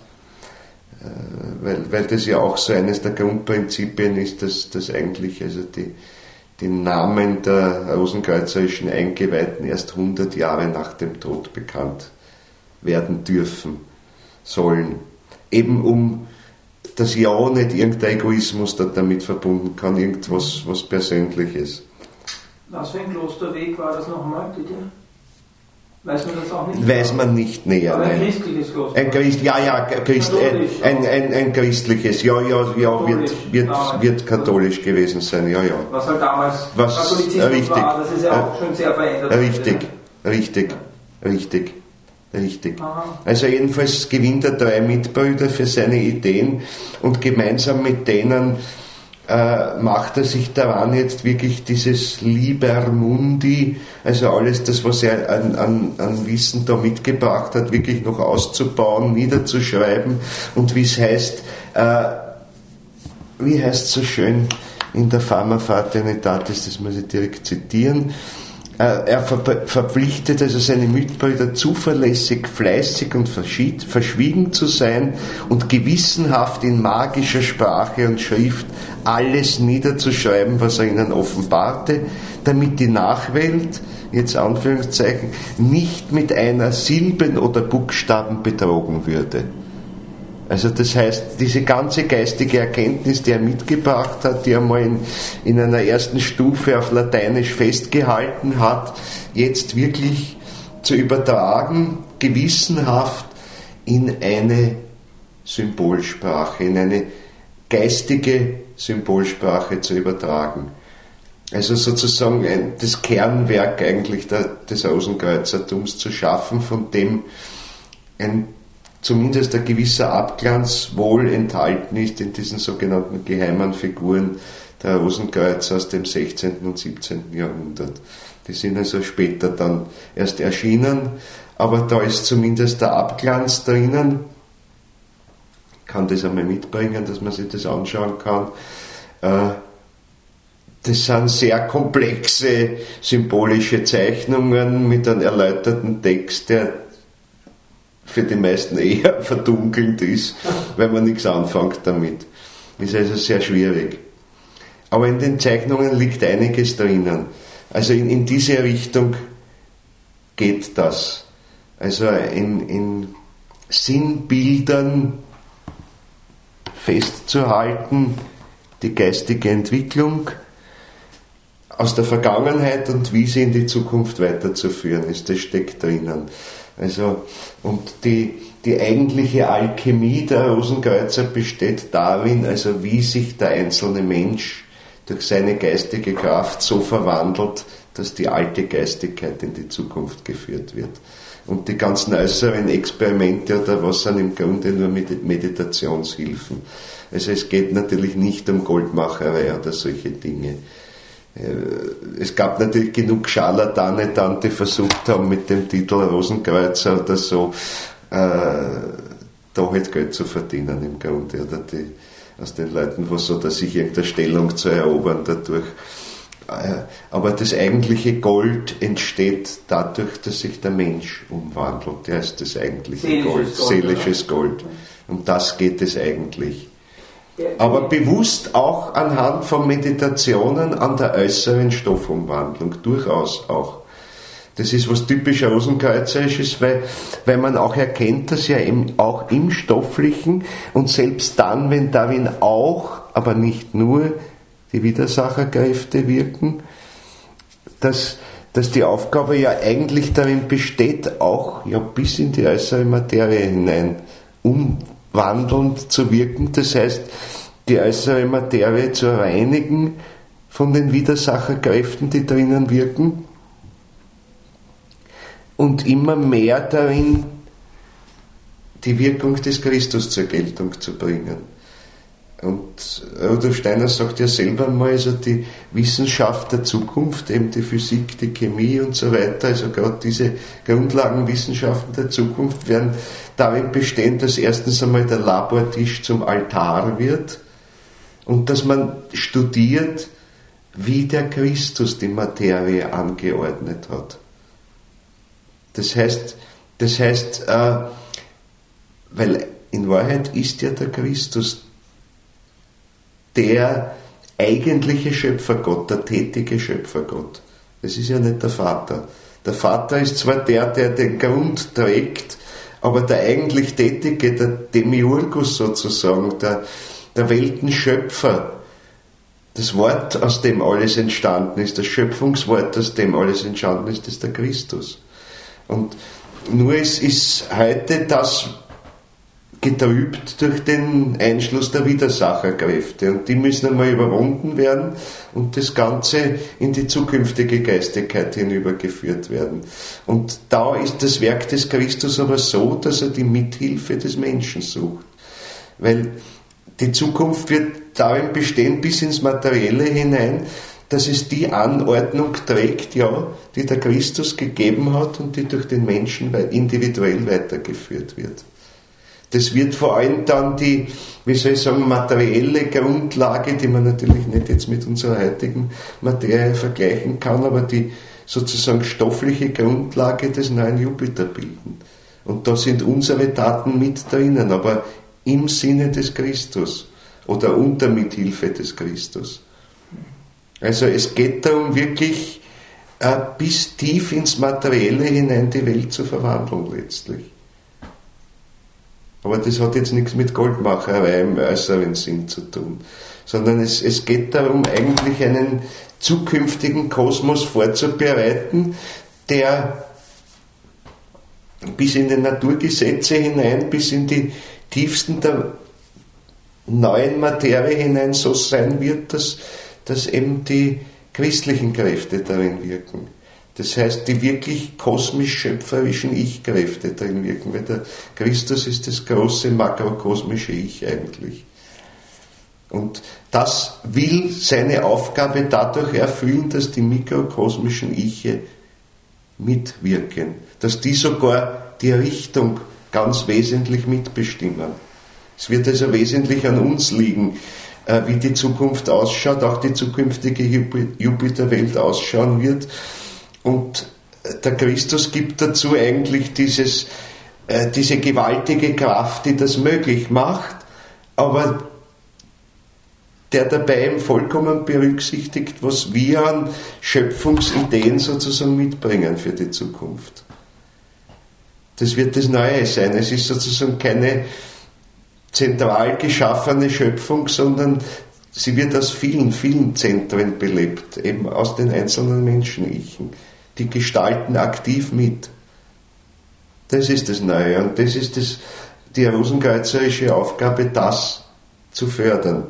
Speaker 1: weil, weil das ja auch so eines der Grundprinzipien ist, dass, dass eigentlich also die, den Namen der rosenkreuzerischen Eingeweihten erst hundert Jahre nach dem Tod bekannt werden dürfen sollen. Eben um das Ja nicht irgendein Egoismus da damit verbunden kann, irgendwas was Persönliches.
Speaker 3: Was für ein Klosterweg war das nochmal, bitte? Weiß man das auch nicht?
Speaker 1: Weiß man nicht näher.
Speaker 3: Aber ein
Speaker 1: nein.
Speaker 3: christliches Kloster?
Speaker 1: Ein Christ, ja, ja, Christ, ein, ein, ein, ein christliches, ja, ja, ja, wird, wird, wird katholisch gewesen sein, ja, ja.
Speaker 3: Was halt damals
Speaker 1: Was,
Speaker 3: Katholizismus
Speaker 1: richtig,
Speaker 3: war, das ist ja auch äh, schon sehr verändert.
Speaker 1: Richtig, richtig, richtig, richtig. Aha. Also jedenfalls gewinnt er drei Mitbrüder für seine Ideen und gemeinsam mit denen Äh, macht er sich daran, jetzt wirklich dieses Liber Mundi, also alles das, was er an, an, an Wissen da mitgebracht hat, wirklich noch auszubauen, niederzuschreiben und wie es heißt, äh, wie heißt es so schön in der Fama Fraternitatis, das muss ich direkt zitieren, äh, er ver- verpflichtet also seine Mitbrüder zuverlässig, fleißig und verschied- verschwiegen zu sein und gewissenhaft in magischer Sprache und Schrift alles niederzuschreiben, was er ihnen offenbarte, damit die Nachwelt, jetzt Anführungszeichen, nicht mit einer Silben oder Buchstaben betrogen würde. Also das heißt, diese ganze geistige Erkenntnis, die er mitgebracht hat, die er mal in, in einer ersten Stufe auf Lateinisch festgehalten hat, jetzt wirklich zu übertragen, gewissenhaft in eine Symbolsprache, in eine geistige Symbolsprache zu übertragen. Also sozusagen ein, das Kernwerk eigentlich der, des Rosenkreuzertums zu schaffen, von dem ein zumindest ein gewisser Abglanz wohl enthalten ist in diesen sogenannten geheimen Figuren der Rosenkreuzer aus dem sechzehnten und siebzehnten Jahrhundert. Die sind also später dann erst erschienen, aber da ist zumindest der Abglanz drinnen. Ich kann das einmal mitbringen, dass man sich das anschauen kann. Das sind sehr komplexe symbolische Zeichnungen mit einem erläuterten Text, der für die meisten eher verdunkelnd ist, weil man nichts anfängt damit. Ist also sehr schwierig. Aber in den Zeichnungen liegt einiges drinnen. Also in, in diese Richtung geht das. Also in, in Sinnbildern festzuhalten, die geistige Entwicklung aus der Vergangenheit und wie sie in die Zukunft weiterzuführen ist, das steckt drinnen. Also, und die, die eigentliche Alchemie der Rosenkreuzer besteht darin, also wie sich der einzelne Mensch durch seine geistige Kraft so verwandelt, dass die alte Geistigkeit in die Zukunft geführt wird. Und die ganzen äußeren Experimente oder was sind im Grunde nur Meditationshilfen. Also es geht natürlich nicht um Goldmacherei oder solche Dinge. Es gab natürlich genug Scharlatane dann, die versucht haben, mit dem Titel Rosenkreuzer oder so äh, da halt Geld zu verdienen im Grunde. Oder die, aus den Leuten, was so, dass sich irgendeine Stellung zu erobern dadurch. Äh, aber das eigentliche Gold entsteht dadurch, dass sich der Mensch umwandelt. Der ist das eigentliche seelisches Gold, Gold, seelisches Gold. Um das geht es eigentlich. Aber bewusst auch anhand von Meditationen an der äußeren Stoffumwandlung, durchaus auch. Das ist was typisch Rosenkreuzerisches, weil, weil man auch erkennt, dass ja eben auch im Stofflichen und selbst dann, wenn darin auch, aber nicht nur, die Widersacherkräfte wirken, dass, dass die Aufgabe ja eigentlich darin besteht, auch ja bis in die äußere Materie hinein umwandelnd zu wirken, das heißt, die äußere Materie zu reinigen von den Widersacherkräften, die drinnen wirken und immer mehr darin die Wirkung des Christus zur Geltung zu bringen. Und Rudolf Steiner sagt ja selber mal, also die Wissenschaft der Zukunft, eben die Physik, die Chemie und so weiter, also gerade diese Grundlagenwissenschaften der Zukunft werden darin bestehen, dass erstens einmal der Labortisch zum Altar wird und dass man studiert, wie der Christus die Materie angeordnet hat. Das heißt, das heißt, äh, weil in Wahrheit ist ja der Christus der eigentliche Schöpfergott, der tätige Schöpfergott. Das ist ja nicht der Vater. Der Vater ist zwar der, der den Grund trägt, aber der eigentlich Tätige, der Demiurgus sozusagen, der, der Weltenschöpfer, das Wort, aus dem alles entstanden ist, das Schöpfungswort, aus dem alles entstanden ist, ist der Christus. Und nur ist, ist heute das getrübt durch den Einschluss der Widersacherkräfte. Und die müssen einmal überwunden werden und das Ganze in die zukünftige Geistigkeit hinübergeführt werden. Und da ist das Werk des Christus aber so, dass er die Mithilfe des Menschen sucht. Weil die Zukunft wird darin bestehen, bis ins Materielle hinein, dass es die Anordnung trägt, ja, die der Christus gegeben hat und die durch den Menschen individuell weitergeführt wird. Das wird vor allem dann die, wie soll ich sagen, materielle Grundlage, die man natürlich nicht jetzt mit unserer heutigen Materie vergleichen kann, aber die sozusagen stoffliche Grundlage des neuen Jupiter bilden. Und da sind unsere Taten mit drinnen, aber im Sinne des Christus oder unter Mithilfe des Christus. Also es geht darum, wirklich äh, bis tief ins Materielle hinein die Welt zu verwandeln letztlich. Aber das hat jetzt nichts mit Goldmacherei im äußeren Sinn zu tun, sondern es, es geht darum, eigentlich einen zukünftigen Kosmos vorzubereiten, der bis in die Naturgesetze hinein, bis in die tiefsten der neuen Materie hinein so sein wird, dass, dass eben die christlichen Kräfte darin wirken. Das heißt, die wirklich kosmisch-schöpferischen Ich-Kräfte darin wirken, weil der Christus ist das große makrokosmische Ich eigentlich. Und das will seine Aufgabe dadurch erfüllen, dass die mikrokosmischen Iche mitwirken, dass die sogar die Richtung ganz wesentlich mitbestimmen. Es wird also wesentlich an uns liegen, wie die Zukunft ausschaut, auch die zukünftige Jupiterwelt ausschauen wird. Und der Christus gibt dazu eigentlich dieses, äh, diese gewaltige Kraft, die das möglich macht, aber der dabei eben vollkommen berücksichtigt, was wir an Schöpfungsideen sozusagen mitbringen für die Zukunft. Das wird das Neue sein. Es ist sozusagen keine zentral geschaffene Schöpfung, sondern sie wird aus vielen, vielen Zentren belebt, eben aus den einzelnen Menschen-Ichen. Die gestalten aktiv mit. Das ist das Neue und das ist das, die rosenkreuzerische Aufgabe, das zu fördern.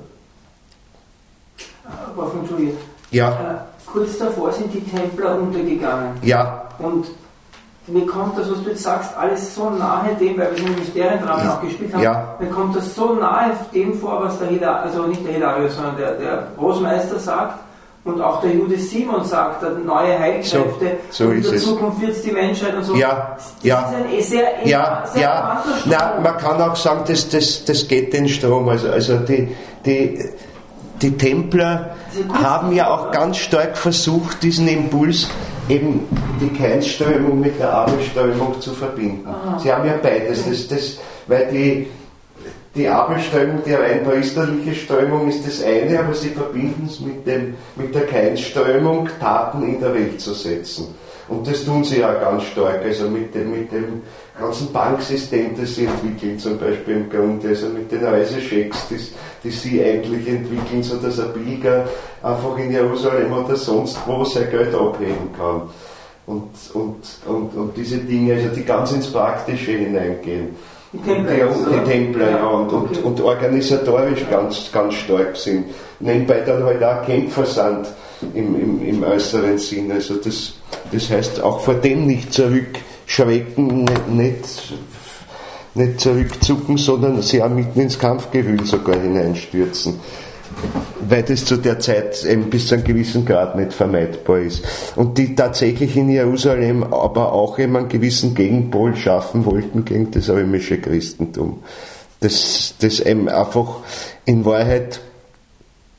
Speaker 3: Wolfgang, Entschuldigung.
Speaker 1: Ja.
Speaker 3: Äh, kurz davor sind die Templer untergegangen.
Speaker 1: Ja.
Speaker 3: Und mir kommt das, was du jetzt sagst, alles so nahe dem, weil wir so einen Mysteriendrama auch gespielt haben,
Speaker 1: ja.
Speaker 3: Mir kommt das so nahe dem vor, was der Hilarius, also nicht der Hilarius, sondern der, der Großmeister sagt. Und auch der Judas Simon sagt, neue Heilkräfte,
Speaker 1: so, so
Speaker 3: und in der
Speaker 1: es.
Speaker 3: Zukunft wird es die Menschheit und so.
Speaker 1: Ja,
Speaker 3: das
Speaker 1: ja,
Speaker 3: ist ein sehr,
Speaker 1: ja,
Speaker 3: sehr
Speaker 1: ja. Na, man kann auch sagen, das, das, das geht den Strom. Also, also die, die, die Templer haben ja auch ganz stark versucht, diesen Impuls, eben die Kainsströmung mit der Abelströmung zu verbinden. Aha. Sie haben ja beides, das, das, weil die Die Abelströmung, die rein priesterliche Strömung ist das eine, aber sie verbinden es mit, dem, mit der Kainsströmung, Taten in der Welt zu setzen. Und das tun sie ja ganz stark, also mit dem, mit dem ganzen Banksystem, das sie entwickeln, zum Beispiel im Grunde, also mit den Reiseschecks, die, die sie eigentlich entwickeln, so dass ein Pilger einfach in Jerusalem oder sonst wo sein Geld abheben kann. Und, und, und, und diese Dinge, also die ganz ins Praktische hineingehen. Die Templer, ja, die Templer ja, und, okay. und, und organisatorisch ganz, ganz stark sind. Nebenbei dann halt auch Kämpfer sind im, im, im äußeren Sinn. Also das, das heißt, auch vor dem nicht zurückschrecken, nicht, nicht, nicht zurückzucken, sondern sie auch mitten ins Kampfgewühl sogar hineinstürzen. Weil das zu der Zeit eben bis zu einem gewissen Grad nicht vermeidbar ist. Und die tatsächlich in Jerusalem aber auch eben einen gewissen Gegenpol schaffen wollten gegen das römische Christentum. Das, das eben einfach in Wahrheit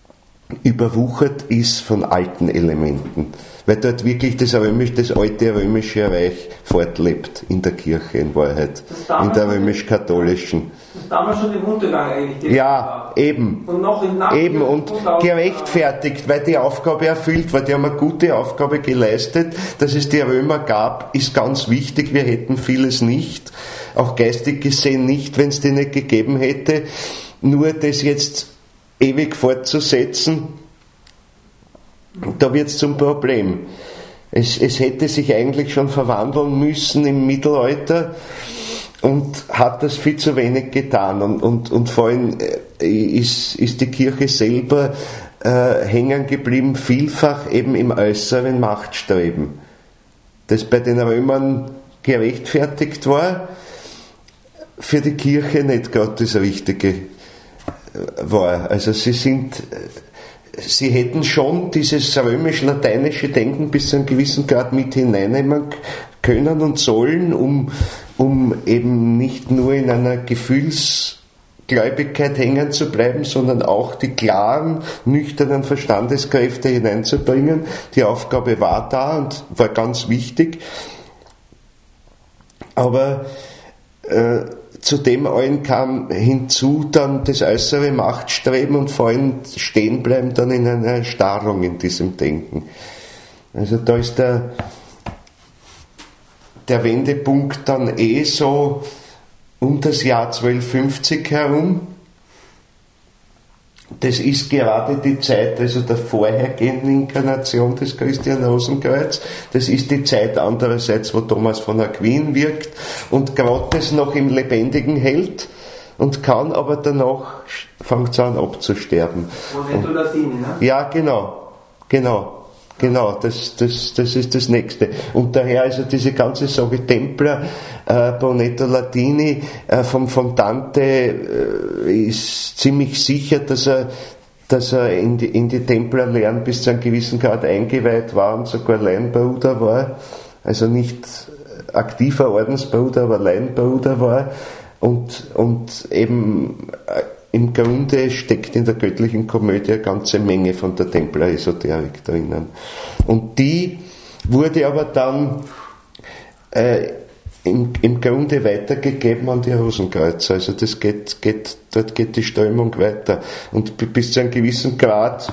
Speaker 1: überwuchert ist von alten Elementen. Weil dort wirklich das, römisch, das alte römische Reich fortlebt in der Kirche in Wahrheit. In der römisch-katholischen.
Speaker 3: Das ist damals schon im Untergang eigentlich.
Speaker 1: Ja, eben.
Speaker 3: Und noch im Nachhinein.
Speaker 1: Eben und gerechtfertigt, weil die Aufgabe erfüllt war. Die haben eine gute Aufgabe geleistet. Dass es die Römer gab, ist ganz wichtig. Wir hätten vieles nicht. Auch geistig gesehen nicht, wenn es die nicht gegeben hätte. Nur das jetzt ewig fortzusetzen, da wird es zum Problem. Es, es hätte sich eigentlich schon verwandeln müssen im Mittelalter und hat das viel zu wenig getan. Und, und, und vor allem ist, ist die Kirche selber äh, hängen geblieben, vielfach eben im äußeren Machtstreben, das bei den Römern gerechtfertigt war, für die Kirche nicht gerade das Richtige war. Also sie sind, sie hätten schon dieses römisch-lateinische Denken bis zu einem gewissen Grad mit hineinnehmen können und sollen, um, um eben nicht nur in einer Gefühlsgläubigkeit hängen zu bleiben, sondern auch die klaren, nüchternen Verstandeskräfte hineinzubringen. Die Aufgabe war da und war ganz wichtig. Aber äh, zu dem allen kam hinzu dann das äußere Machtstreben und vor allem stehen bleiben dann in einer Erstarrung in diesem Denken. Also da ist der, der Wendepunkt dann eh so um das Jahr zwölfhundertfünfzig herum. Das ist gerade die Zeit, also der vorhergehenden Inkarnation des Christian Rosenkreuz. Das ist die Zeit andererseits, wo Thomas von Aquin wirkt und gerade das noch im Lebendigen hält und kann, aber danach fängt es an abzusterben.
Speaker 3: Moneto Latini, ne?
Speaker 1: Ja, genau, genau. Genau, das, das, das ist das Nächste. Und daher also diese ganze Sache Templer, äh, Bonetto Latini, äh, vom, vom Dante äh, ist ziemlich sicher, dass er, dass er in die, in die Templerlehren bis zu einem gewissen Grad eingeweiht war und sogar Laienbruder war. Also nicht aktiver Ordensbruder, aber Laienbruder war. Und, und eben äh, im Grunde steckt in der göttlichen Komödie eine ganze Menge von der Templer-Esoterik drinnen. Und die wurde aber dann äh, im, im Grunde weitergegeben an die Rosenkreuzer. Also das geht, geht, dort geht die Strömung weiter. Und bis zu einem gewissen Grad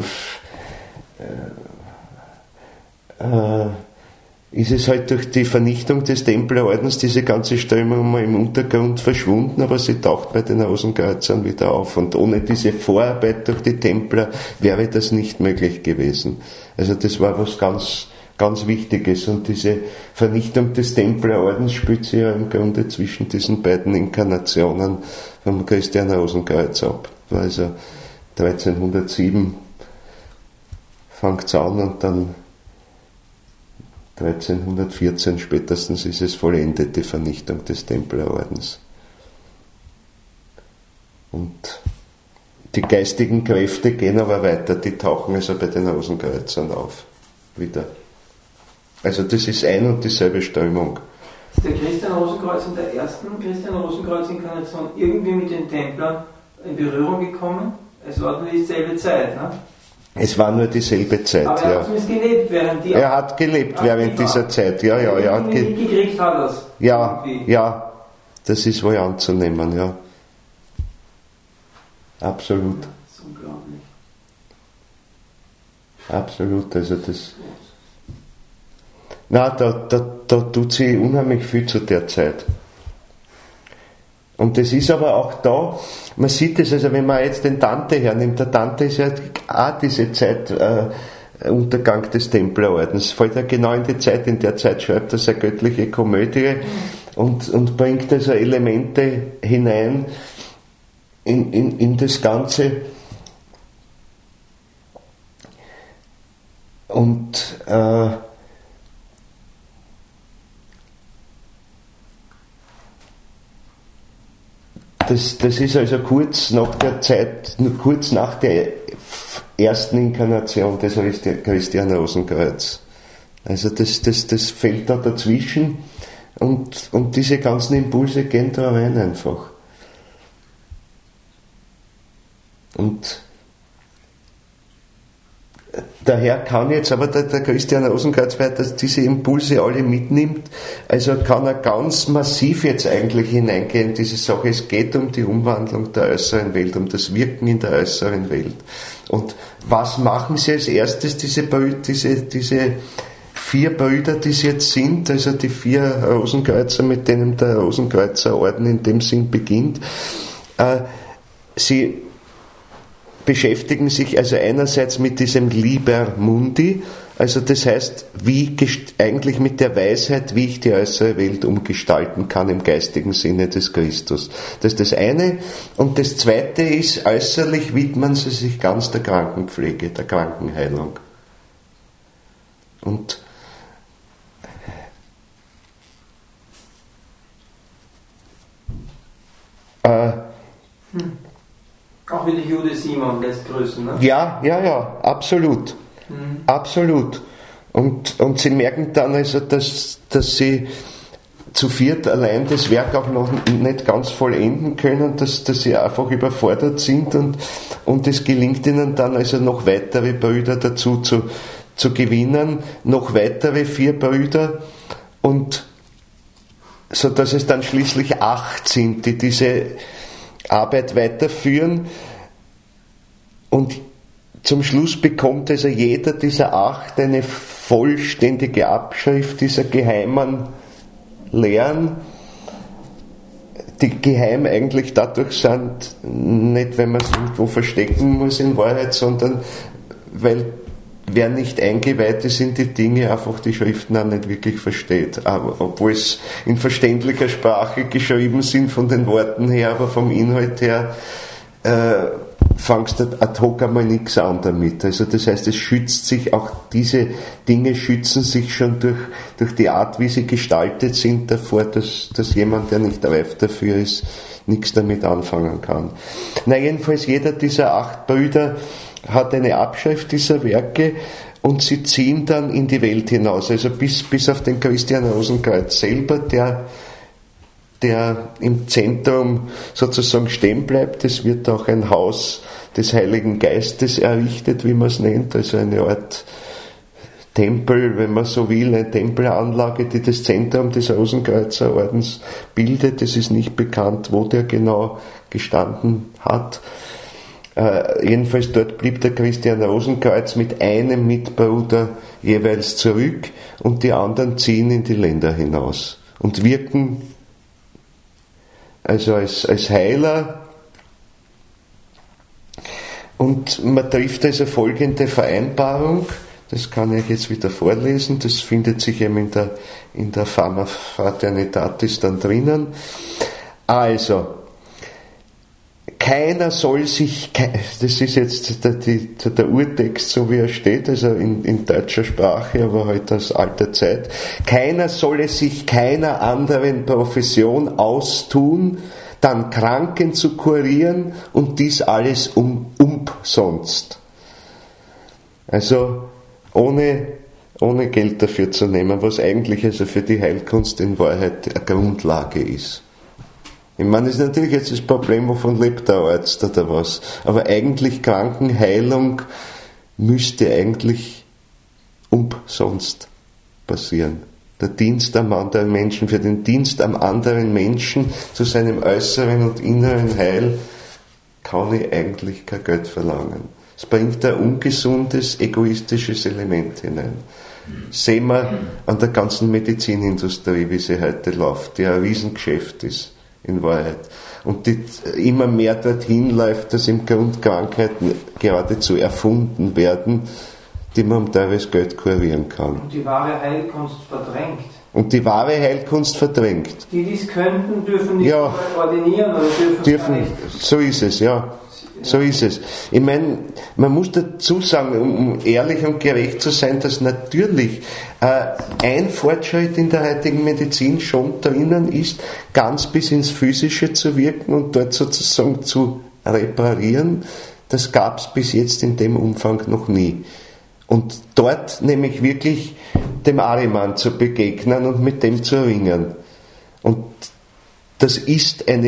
Speaker 1: äh, äh, ist es halt durch die Vernichtung des Templerordens diese ganze Strömung mal im Untergrund verschwunden, aber sie taucht bei den Rosenkreuzern wieder auf. Und ohne diese Vorarbeit durch die Templer wäre das nicht möglich gewesen. Also das war was ganz, ganz Wichtiges. Und diese Vernichtung des Templerordens spielt sich ja im Grunde zwischen diesen beiden Inkarnationen vom Christian Rosenkreuz ab. Also dreizehnhundertsieben fängt es an und dann dreizehnhundertvierzehn spätestens ist es vollendet, die Vernichtung des Templerordens. Und die geistigen Kräfte gehen aber weiter, die tauchen also bei den Rosenkreuzern auf. Wieder. Also das ist ein und dieselbe Strömung.
Speaker 3: Ist der Christian Rosenkreuz in der ersten Christian Rosenkreuz-Inkarnation irgendwie mit den Templern in Berührung gekommen? Es war nur dieselbe Zeit, ne?
Speaker 1: Es war nur dieselbe Zeit,
Speaker 3: aber er
Speaker 1: ja.
Speaker 3: hat zumindest gelebt während die...
Speaker 1: Er hat gelebt
Speaker 3: Ach,
Speaker 1: während dieser Zeit, ja, ja. Er hat ge-
Speaker 3: gekriegt hat das.
Speaker 1: ja,
Speaker 3: irgendwie.
Speaker 1: ja, das ist wohl anzunehmen, ja. Absolut.
Speaker 3: Das ist unglaublich.
Speaker 1: Absolut, also das... Na, da, da, da tut sie unheimlich viel zu der Zeit. Und das ist aber auch da, man sieht es, also wenn man jetzt den Dante hernimmt, der Dante ist ja auch diese Zeit, äh, Untergang des Templerordens, fällt ja genau in die Zeit, in der Zeit schreibt er seine göttliche Komödie und, und bringt also Elemente hinein in, in, in das Ganze. Und äh, Das, das ist also kurz nach der Zeit, kurz nach der ersten Inkarnation des Christian Rosenkreuz. Also das, das, das fällt da dazwischen und, und diese ganzen Impulse gehen da rein einfach. Und daher kann jetzt aber der, der Christian Rosenkreuz, weil er diese Impulse alle mitnimmt, also kann er ganz massiv jetzt eigentlich hineingehen in diese Sache. Es geht um die Umwandlung der äußeren Welt, um das Wirken in der äußeren Welt. Und was machen sie als erstes, diese, diese, diese vier Brüder, die es jetzt sind, also die vier Rosenkreuzer, mit denen der Rosenkreuzer Orden in dem Sinn beginnt, äh, sie beschäftigen sich also einerseits mit diesem Liber Mundi, also das heißt, wie gest- eigentlich mit der Weisheit, wie ich die äußere Welt umgestalten kann im geistigen Sinne des Christus. Das ist das eine. Und das zweite ist, äußerlich widmen sie sich ganz der Krankenpflege, der Krankenheilung. Und äh,
Speaker 3: hm. Auch wieder Jude Simon lässt grüßen, ne?
Speaker 1: Ja, ja, ja, absolut. Mhm. Absolut. Und, und sie merken dann also, dass, dass sie zu viert allein das Werk auch noch nicht ganz vollenden können, dass, dass sie einfach überfordert sind und, und es gelingt ihnen dann also noch weitere Brüder dazu zu, zu gewinnen, noch weitere vier Brüder und so dass es dann schließlich acht sind, die diese Arbeit weiterführen und zum Schluss bekommt also jeder dieser acht eine vollständige Abschrift dieser geheimen Lehren, die geheim eigentlich dadurch sind, nicht weil man es irgendwo verstecken muss in Wahrheit, sondern weil wer nicht eingeweiht ist in die Dinge, einfach die Schriften auch nicht wirklich versteht. Aber, obwohl es in verständlicher Sprache geschrieben sind von den Worten her, aber vom Inhalt her äh, fangst du ad hoc einmal nichts an damit. Also das heißt, es schützt sich, auch diese Dinge schützen sich schon durch, durch die Art, wie sie gestaltet sind, davor, dass, dass jemand, der nicht reif dafür ist, nichts damit anfangen kann. Na, jedenfalls jeder dieser acht Brüder hat eine Abschrift dieser Werke und sie ziehen dann in die Welt hinaus, also bis, bis auf den Christian Rosenkreuz selber, der, der im Zentrum sozusagen stehen bleibt. Es wird auch ein Haus des Heiligen Geistes errichtet, wie man es nennt, also eine Art Tempel, wenn man so will, eine Tempelanlage, die das Zentrum des Rosenkreuzer Ordens bildet. Es ist nicht bekannt, wo der genau gestanden hat. Äh, jedenfalls dort blieb der Christian Rosenkreuz mit einem Mitbruder jeweils zurück und die anderen ziehen in die Länder hinaus und wirken also als, als Heiler. Und man trifft also folgende Vereinbarung, das kann ich jetzt wieder vorlesen, das findet sich eben in der, in der Fama Fraternitatis dann drinnen. Also, keiner soll sich, das ist jetzt der, die, der Urtext, so wie er steht, also in, in deutscher Sprache, aber halt aus alter Zeit. Keiner solle sich keiner anderen Profession austun, dann Kranken zu kurieren und dies alles um, umsonst. Also ohne, ohne Geld dafür zu nehmen, was eigentlich also für die Heilkunst in Wahrheit eine Grundlage ist. Ich meine, das ist natürlich jetzt das Problem, wovon lebt der Arzt oder was. Aber eigentlich Krankenheilung müsste eigentlich umsonst passieren. Der Dienst am anderen Menschen, für den Dienst am anderen Menschen zu seinem äußeren und inneren Heil kann ich eigentlich kein Geld verlangen. Es bringt ein ungesundes, egoistisches Element hinein. Sehen wir an der ganzen Medizinindustrie, wie sie heute läuft, die ein Riesengeschäft ist. In Wahrheit. Und die immer mehr dorthin läuft, dass im Grund Krankheiten geradezu erfunden werden, die man um teures Geld kurieren kann.
Speaker 3: Und die wahre Heilkunst verdrängt.
Speaker 1: Und die wahre Heilkunst verdrängt.
Speaker 3: Die, die es könnten, dürfen nicht
Speaker 1: ja,
Speaker 3: ordinieren oder dürfen,
Speaker 1: dürfen nicht. So ist es, ja. So ist es. Ich meine, man muss dazu sagen, um ehrlich und gerecht zu sein, dass natürlich äh, ein Fortschritt in der heutigen Medizin schon drinnen ist, ganz bis ins Physische zu wirken und dort sozusagen zu reparieren. Das gab es bis jetzt in dem Umfang noch nie. Und dort nämlich wirklich dem Ahriman zu begegnen und mit dem zu ringen. Und das ist eine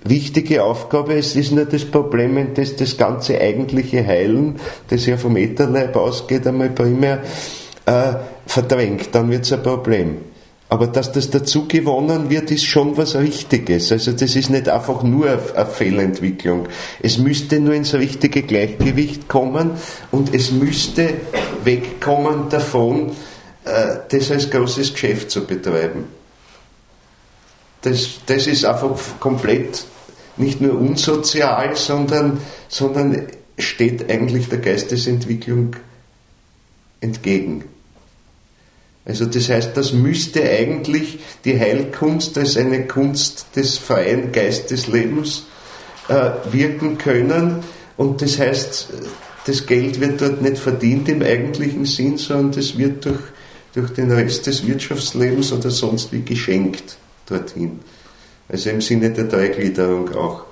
Speaker 1: wichtige Aufgabe. Es ist nur das Problem, wenn das, das ganze eigentliche Heilen, das ja vom Ätherleib ausgeht, einmal primär äh, verdrängt, dann wird es ein Problem. Aber dass das dazu gewonnen wird, ist schon was Richtiges. Also das ist nicht einfach nur eine Fehlentwicklung. Es müsste nur ins richtige Gleichgewicht kommen und es müsste wegkommen davon, das als großes Geschäft zu betreiben. Das, das ist einfach komplett nicht nur unsozial, sondern, sondern steht eigentlich der Geistesentwicklung entgegen. Also das heißt, das müsste eigentlich die Heilkunst als eine Kunst des freien Geisteslebens äh, wirken können, und das heißt, das Geld wird dort nicht verdient im eigentlichen Sinn, sondern das wird durch, durch den Rest des Wirtschaftslebens oder sonst wie geschenkt dorthin. Also im Sinne der Dreigliederung auch.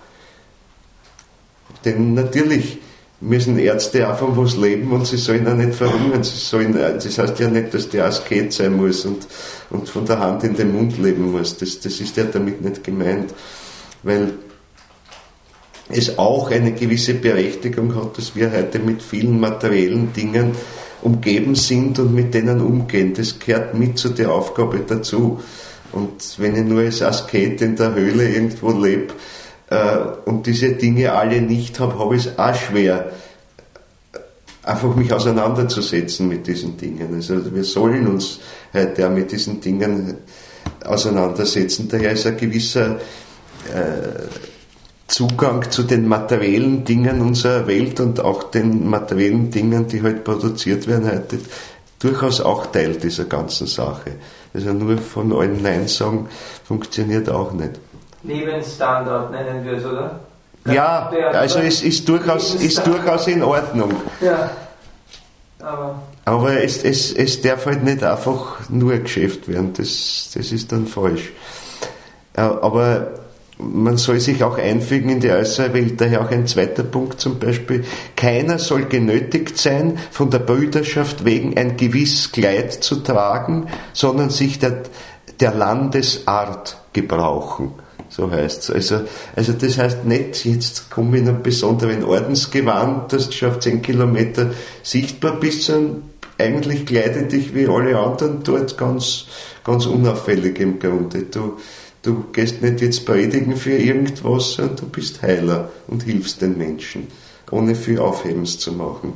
Speaker 1: Denn natürlich müssen Ärzte auch von was leben und sie sollen auch nicht verhungern. Sie sollen, das heißt ja nicht, dass der Asket sein muss und, und von der Hand in den Mund leben muss. Das, das ist ja damit nicht gemeint. Weil es auch eine gewisse Berechtigung hat, dass wir heute mit vielen materiellen Dingen umgeben sind und mit denen umgehen. Das gehört mit zu der Aufgabe dazu. Und wenn ich nur als Asket in der Höhle irgendwo lebe, und diese Dinge alle nicht habe, habe ich es auch schwer, einfach mich auseinanderzusetzen mit diesen Dingen. Also wir sollen uns heute auch mit diesen Dingen auseinandersetzen. Daher ist ein gewisser äh, Zugang zu den materiellen Dingen unserer Welt und auch den materiellen Dingen, die heute produziert werden heute, durchaus auch Teil dieser ganzen Sache. Also nur von allen Nein sagen funktioniert auch nicht.
Speaker 3: Lebensstandard nennen wir es, oder?
Speaker 1: Ja, also es ist durchaus, ist durchaus in Ordnung.
Speaker 3: Ja, aber,
Speaker 1: aber es, es, es darf halt nicht einfach nur ein Geschäft werden, das, das ist dann falsch. Aber man soll sich auch einfügen in die äußere Welt, daher auch ein zweiter Punkt zum Beispiel. Keiner soll genötigt sein, von der Brüderschaft wegen ein gewiss Kleid zu tragen, sondern sich der, der Landesart gebrauchen. So heißt es. Also, also das heißt nicht, jetzt komme ich in einem besonderen Ordensgewand, dass du schon auf zehn Kilometer sichtbar bist, sondern eigentlich kleide dich wie alle anderen dort ganz, ganz unauffällig im Grunde. Du, du gehst nicht jetzt predigen für irgendwas, sondern du bist Heiler und hilfst den Menschen, ohne viel Aufhebens zu machen.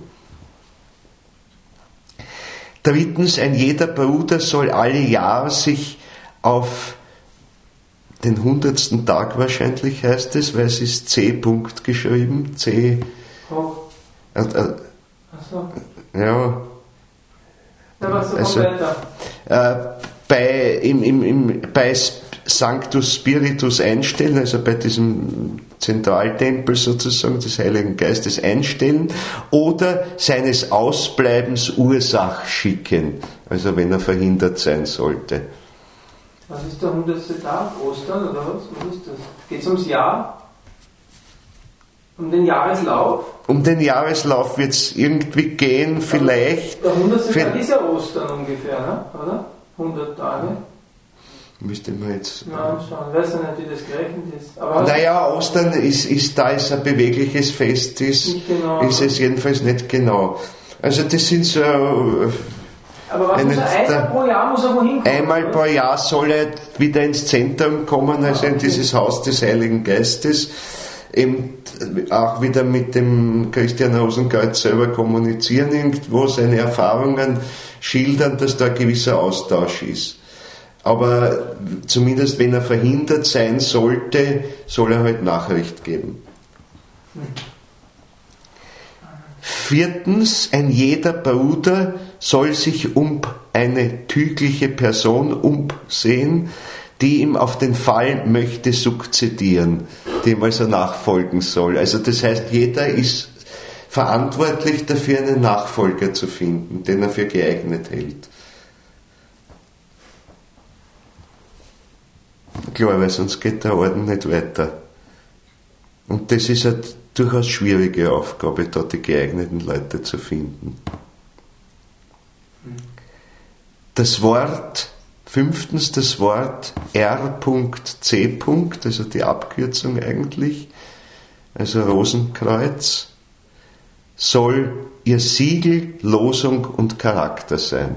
Speaker 1: Drittens, ein jeder Bruder soll alle Jahre sich auf den hundertsten Tag wahrscheinlich heißt es, weil es ist C-Punkt geschrieben, C.
Speaker 3: Hoch.
Speaker 1: Äh, äh,
Speaker 3: Achso.
Speaker 1: Ja.
Speaker 3: Da warst du
Speaker 1: also,
Speaker 3: weiter.
Speaker 1: Äh, bei, im, im, im, bei Sanctus Spiritus einstellen, also bei diesem Zentraltempel sozusagen des Heiligen Geistes einstellen, oder seines Ausbleibens Ursach schicken, also wenn er verhindert sein sollte.
Speaker 3: Was ist der hundertste Tag? Ostern oder was? Was ist das? Geht es ums Jahr? Um den Jahreslauf?
Speaker 1: Um den Jahreslauf wird es irgendwie gehen, vielleicht.
Speaker 3: Der hundertste Tag ist ja Ostern ungefähr, ne? Oder? hundert Tage.
Speaker 1: Müsste man jetzt.
Speaker 3: Ja, schauen. Ich weiß ja nicht, wie das gerechnet ist. Aber
Speaker 1: naja, Ostern ist, ist, da es ein bewegliches Fest ist,
Speaker 3: genau,
Speaker 1: ist es jedenfalls nicht genau. Also das sind so.
Speaker 3: Aber was muss er, einmal pro Jahr muss er wohin kommen?
Speaker 1: Einmal pro Jahr soll er wieder ins Zentrum kommen, also in dieses Haus des Heiligen Geistes, eben auch wieder mit dem Christian Rosenkreuz selber kommunizieren, irgendwo seine Erfahrungen schildern, dass da ein gewisser Austausch ist. Aber zumindest wenn er verhindert sein sollte, soll er halt Nachricht geben. Viertens, ein jeder Bruder soll sich um eine tügliche Person umsehen, die ihm auf den Fall möchte sukzedieren, dem also nachfolgen soll. Also das heißt, jeder ist verantwortlich dafür, einen Nachfolger zu finden, den er für geeignet hält. Klar, weil sonst geht der Orden nicht weiter. Und das ist eine durchaus schwierige Aufgabe, da die geeigneten Leute zu finden. Das Wort Fünftens das Wort R C, also die Abkürzung eigentlich, also Rosenkreuz, soll ihr Siegel, Losung und Charakter sein.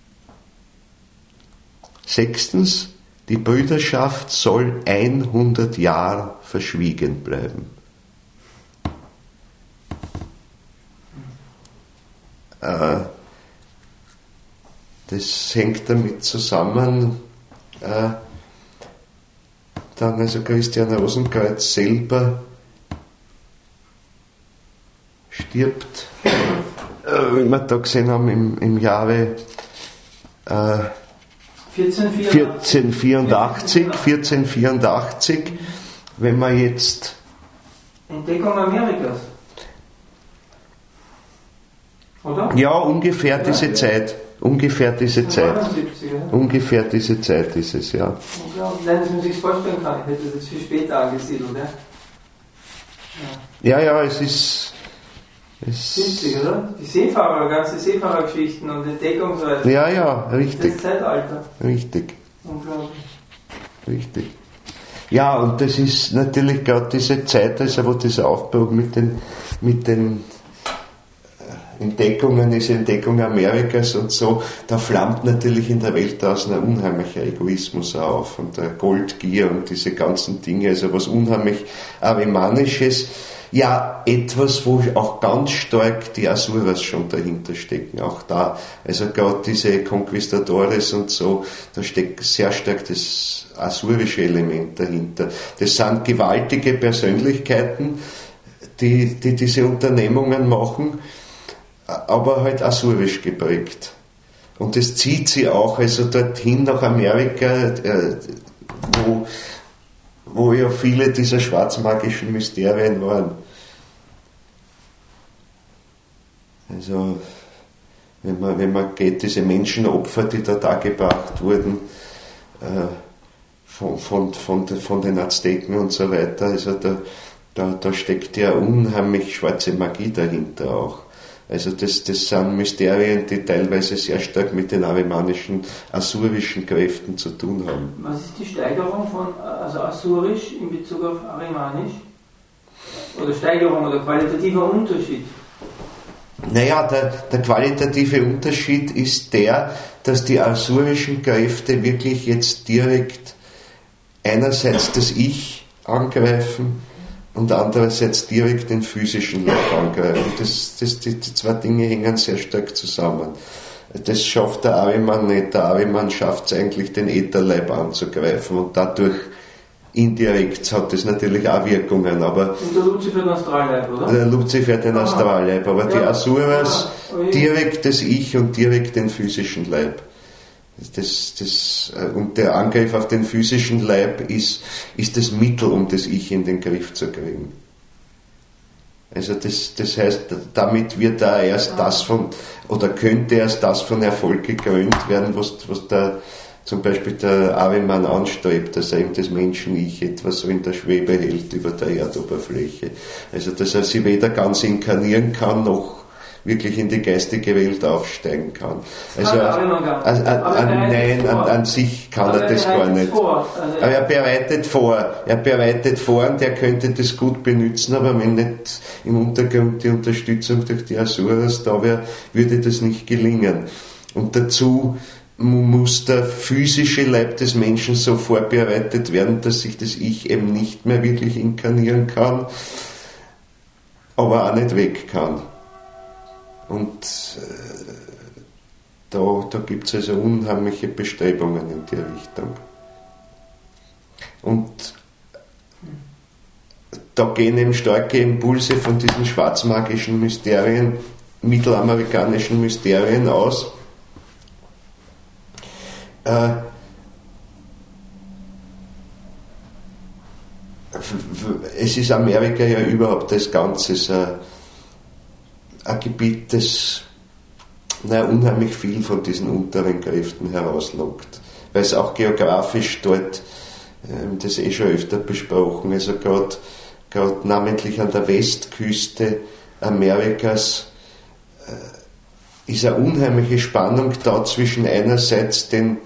Speaker 1: Sechstens, die Brüderschaft soll hundert Jahre verschwiegen bleiben. Äh, das hängt damit zusammen, äh, dann also Christian Rosenkreuz selber stirbt, äh, wie wir da gesehen haben, im, im Jahre äh, vierzehnhundertvierundachtzig, vierzehnhundertvierundachtzig, wenn man jetzt
Speaker 3: Entdeckung Amerikas, oder?
Speaker 1: Ja, ungefähr diese Zeit, ungefähr diese Zeit, ungefähr diese Zeit ist es, ja.
Speaker 3: Nein, dass man sich vorstellen kann, ich hätte das viel später angesiedelt, ne?
Speaker 1: Ja, ja, es ist es
Speaker 3: siebzig, oder? Die Seefahrer, ganze Seefahrergeschichten und Entdeckungsreisen.
Speaker 1: Ja, ja, richtig.
Speaker 3: Das Zeitalter.
Speaker 1: Richtig.
Speaker 3: Unglaublich.
Speaker 1: Richtig. Ja, und das ist natürlich gerade diese Zeit, also wo dieser Aufbruch mit den, mit den Entdeckungen, diese Entdeckung Amerikas und so, da flammt natürlich in der Welt draußen ein unheimlicher Egoismus auf und der Goldgier und diese ganzen Dinge, also was unheimlich Arimanisches. Ja, etwas, wo auch ganz stark die Asuras schon dahinter stecken, auch da. Also gerade diese Conquistadores und so, da steckt sehr stark das asurische Element dahinter. Das sind gewaltige Persönlichkeiten, die, die diese Unternehmungen machen, aber halt asurisch geprägt. Und das zieht sie auch also dorthin nach Amerika, äh, wo wo ja viele dieser schwarzmagischen Mysterien waren. Also, wenn man, wenn man geht, diese Menschenopfer, die da dargebracht wurden, äh, von, von, von, von den Azteken und so weiter, also da, da, da steckt ja unheimlich schwarze Magie dahinter auch. Also das, das sind Mysterien, die teilweise sehr stark mit den arimanischen, asurischen Kräften zu tun haben.
Speaker 3: Was ist die Steigerung von also asurisch in Bezug auf arimanisch? Oder Steigerung oder qualitativer Unterschied?
Speaker 1: Naja, der, der qualitative Unterschied ist der, dass die asurischen Kräfte wirklich jetzt direkt einerseits das Ich angreifen und andererseits direkt den physischen Leib angreifen. Das, das, die, die zwei Dinge hängen sehr stark zusammen. Das schafft der Ahriman nicht. Der Ahriman schafft es eigentlich, den Ätherleib anzugreifen und dadurch indirekt hat das natürlich auch Wirkungen. Aber
Speaker 3: und der Luzifer den Astralleib, oder?
Speaker 1: Der Luzifer den Astralleib, aber ja, die Asuras
Speaker 3: ja,
Speaker 1: direkt das Ich und direkt den physischen Leib. Das, das, und der Angriff auf den physischen Leib ist, ist das Mittel, um das Ich in den Griff zu kriegen. Also das, das heißt, damit wird da erst das von, oder könnte erst das von Erfolg gekrönt werden, was, was der, zum Beispiel der Ahriman anstrebt, dass er eben das Menschen-Ich etwas so in der Schwebe hält über der Erdoberfläche. Also dass er sie weder ganz inkarnieren kann, noch wirklich in die geistige Welt aufsteigen kann. Also, an, an, an, nein, an, an sich kann er das gar nicht. Aber er bereitet vor, er bereitet vor und er könnte das gut benutzen, aber wenn nicht im Untergrund die Unterstützung durch die Asuras da wäre, würde das nicht gelingen. Und dazu muss der physische Leib des Menschen so vorbereitet werden, dass sich das Ich eben nicht mehr wirklich inkarnieren kann, aber auch nicht weg kann. Und äh, da, da gibt es also unheimliche Bestrebungen in die Richtung. Und da gehen eben starke Impulse von diesen schwarzmagischen Mysterien, mittelamerikanischen Mysterien aus. Äh, es ist Amerika ja überhaupt als Ganzes äh, ein Gebiet, das naja, unheimlich viel von diesen unteren Kräften herauslockt, weil es auch geografisch dort, äh, das eh schon öfter besprochen, also gerade namentlich an der Westküste Amerikas äh, ist eine unheimliche Spannung da zwischen einerseits den,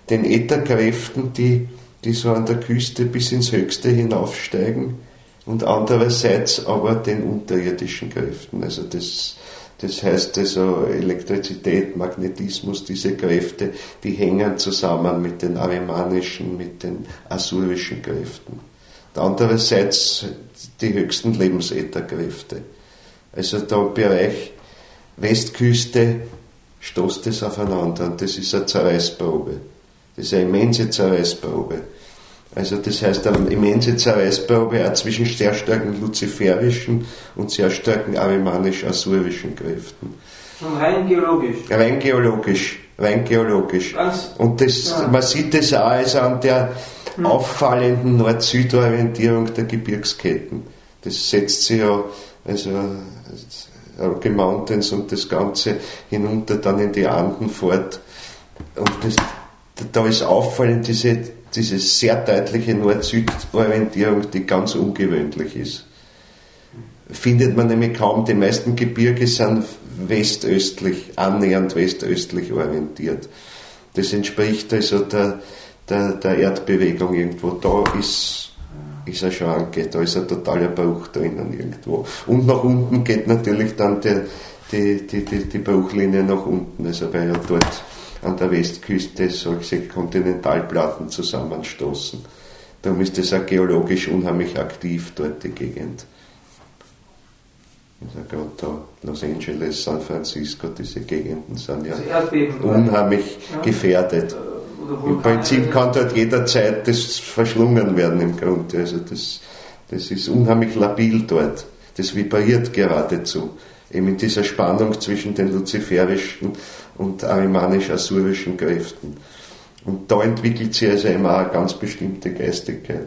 Speaker 1: den Ätherkräften, die, die so an der Küste bis ins Höchste hinaufsteigen, und andererseits aber den unterirdischen Kräften. Also das, das heißt also Elektrizität, Magnetismus, diese Kräfte, die hängen zusammen mit den arimanischen, mit den asurischen Kräften. Und andererseits die höchsten Lebensätherkräfte. Also der Bereich Westküste stoßt es aufeinander, und das ist eine Zerreißprobe. Das ist eine immense Zerreißprobe. Also das heißt eine immense Zerreißprobe auch zwischen sehr starken luziferischen und sehr starken arimanisch-asurischen Kräften.
Speaker 3: Und rein geologisch?
Speaker 1: Rein geologisch, rein geologisch.
Speaker 3: Ganz,
Speaker 1: und das, ja. Man sieht das auch also an der hm. auffallenden Nord-Süd-Orientierung der Gebirgsketten. Das setzt sich ja, also Rocky Mountains und das Ganze hinunter dann in die Anden fort. Und das, da ist auffallend diese, diese sehr deutliche Nord-Süd-Orientierung, die ganz ungewöhnlich ist. Findet man nämlich kaum. Die meisten Gebirge sind westöstlich, annähernd westöstlich orientiert. Das entspricht also der, der, der Erdbewegung irgendwo. Da ist, ist eine Schranke, da ist ein totaler Bruch drinnen irgendwo. Und nach unten geht natürlich dann der, die, die, die, die Bruchlinie nach unten, also weil ja dort an der Westküste solche Kontinentalplatten zusammenstoßen. Darum ist das auch geologisch unheimlich aktiv dort, die Gegend. Also gerade da Los Angeles, San Francisco, diese Gegenden sind ja also unheimlich ja. gefährdet. Im Prinzip kann dort jederzeit das verschlungen werden im Grunde. Also das, das ist unheimlich labil dort. Das vibriert geradezu. Eben in dieser Spannung zwischen den luziferischen und arimanisch-asurischen Kräften. Und da entwickelt sich also immer eine ganz bestimmte Geistigkeit,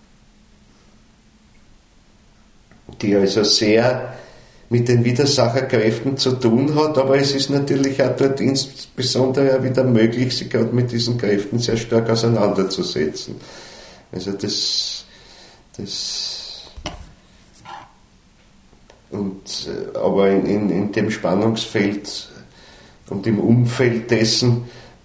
Speaker 1: die also sehr mit den Widersacherkräften zu tun hat, aber es ist natürlich auch dort insbesondere wieder möglich, sich gerade mit diesen Kräften sehr stark auseinanderzusetzen. Also das, das und, aber in, in, in dem Spannungsfeld und im Umfeld dessen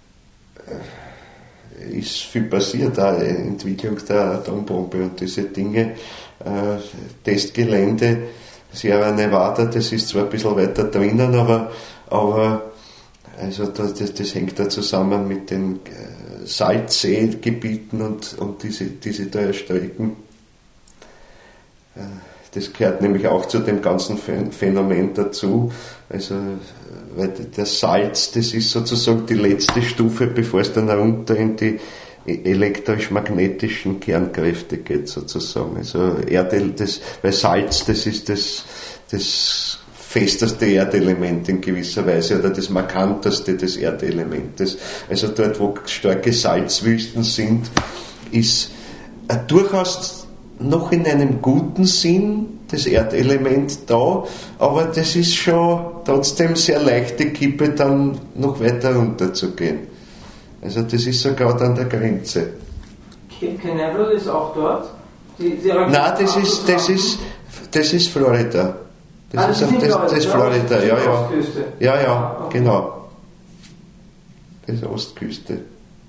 Speaker 1: ist viel passiert, auch die Entwicklung der Atombombe und diese Dinge, äh, Testgelände, Sierra Nevada, das ist zwar ein bisschen weiter drinnen, aber, aber also das, das, das hängt da zusammen mit den äh, Salzseegebieten und, und diese, diese da erstrecken. Äh, das gehört nämlich auch zu dem ganzen Phänomen dazu. Also, weil das Salz, das ist sozusagen die letzte Stufe, bevor es dann runter in die elektrisch-magnetischen Kernkräfte geht, sozusagen. Also Erde, das, weil Salz, das ist das, das festeste Erdelement in gewisser Weise oder das markanteste des Erdelementes. Also dort, wo starke Salzwüsten sind, ist äh, durchaus noch in einem guten Sinn das Erdelement da, aber das ist schon trotzdem sehr leichte Kippe, dann noch weiter runter zu gehen. Also das ist so gerade an der Grenze.
Speaker 3: Cape Canaveral ist auch dort? Die, die
Speaker 1: Nein, das ist, das, ist, das ist Florida. Das ah, ist, auf, das, das ist Florida, ja, ja. Ja, ja, okay. Genau. Das ist Ostküste.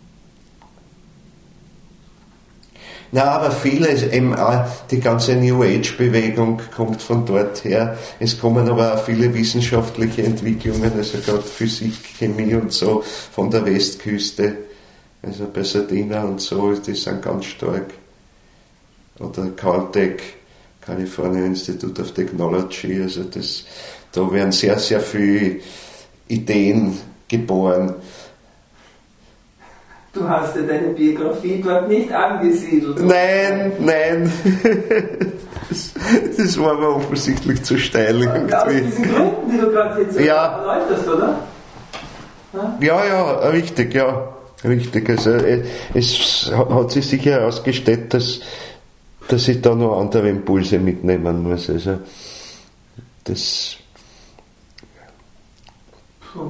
Speaker 1: Na, aber vieles, eben auch die ganze New Age-Bewegung kommt von dort her. Es kommen aber auch viele wissenschaftliche Entwicklungen, also gerade Physik, Chemie und so, von der Westküste. Also Pasadena und so, die sind ganz stark. Oder Caltech, California Institute of Technology, also das, da werden sehr, sehr viele Ideen geboren.
Speaker 3: Du hast ja deine Biografie dort nicht angesiedelt.
Speaker 1: Nein, nein. Das, das war aber offensichtlich zu steil.
Speaker 3: Irgendwie. Aus diesen Gründen, die du gerade jetzt ja. erläuterst, oder?
Speaker 1: Ja? ja, ja, richtig, ja. Richtig. Also es hat sich sicher herausgestellt, dass, dass ich da noch andere Impulse mitnehmen muss. Also das. Puh.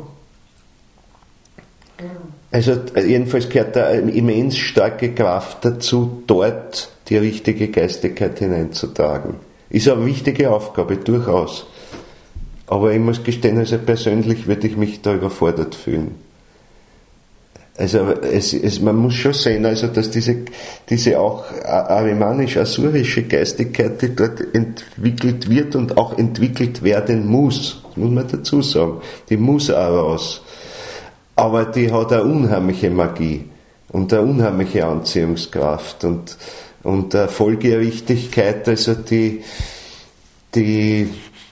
Speaker 1: Also jedenfalls gehört da eine immens starke Kraft dazu, dort die richtige Geistigkeit hineinzutragen. Ist eine wichtige Aufgabe, durchaus. Aber ich muss gestehen, also persönlich würde ich mich da überfordert fühlen. Also es, es, man muss schon sehen, also dass diese, diese auch arimanisch-asurische Geistigkeit, die dort entwickelt wird und auch entwickelt werden muss, das muss man dazu sagen, die muss auch raus. Aber die hat eine unheimliche Magie und eine unheimliche Anziehungskraft und, und eine Folgerichtigkeit, also die, die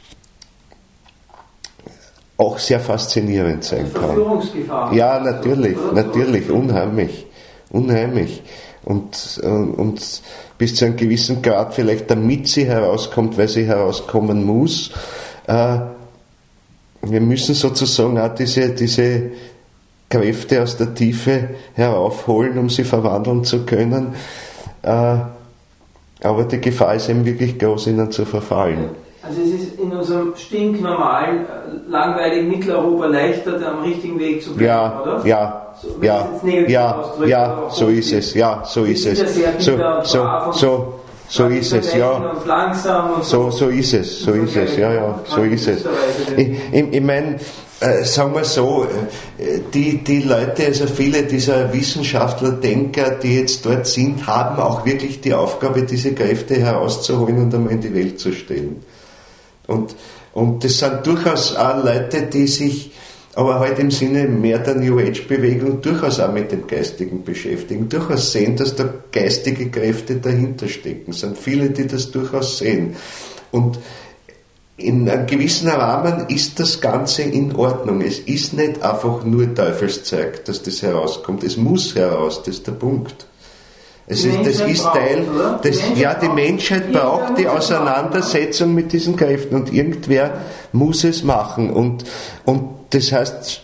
Speaker 1: auch sehr faszinierend sein kann.
Speaker 3: Verführungsgefahr.
Speaker 1: Ja, natürlich, natürlich, unheimlich, unheimlich. Und, und bis zu einem gewissen Grad vielleicht damit sie herauskommt, weil sie herauskommen muss. Äh, wir müssen sozusagen auch diese, diese Kräfte aus der Tiefe heraufholen, um sie verwandeln zu können. Äh, aber die Gefahr ist eben wirklich groß, ihnen zu verfallen.
Speaker 3: Also es ist in unserem stinknormalen, langweiligen Mitteleuropa leichter, am richtigen Weg zu bleiben,
Speaker 1: ja,
Speaker 3: oder?
Speaker 1: Ja,
Speaker 3: so,
Speaker 1: ja, ja, ja, so ist es, ja, so ist es. So, so, so, so ist es, ja.
Speaker 3: Und langsam und
Speaker 1: so, so ist es, so ist es, ja, ja, so ist es. Ich, ich, ich meine, äh, sagen wir so, äh, die, die Leute, also viele dieser Wissenschaftler, Denker, die jetzt dort sind, haben auch wirklich die Aufgabe, diese Kräfte herauszuholen und einmal in die Welt zu stellen. Und, und das sind durchaus auch Leute, die sich, aber halt im Sinne mehr der New Age-Bewegung, durchaus auch mit dem Geistigen beschäftigen, durchaus sehen, dass da geistige Kräfte dahinter stecken. Es sind viele, die das durchaus sehen. Und in einem gewissen Rahmen ist das Ganze in Ordnung. Es ist nicht einfach nur Teufelszeug, dass das herauskommt. Es muss heraus, das ist der Punkt. Es ist, das ist Teil, das, ja, die Menschheit braucht die Auseinandersetzung mit diesen Kräften und irgendwer muss es machen. Und, und das heißt,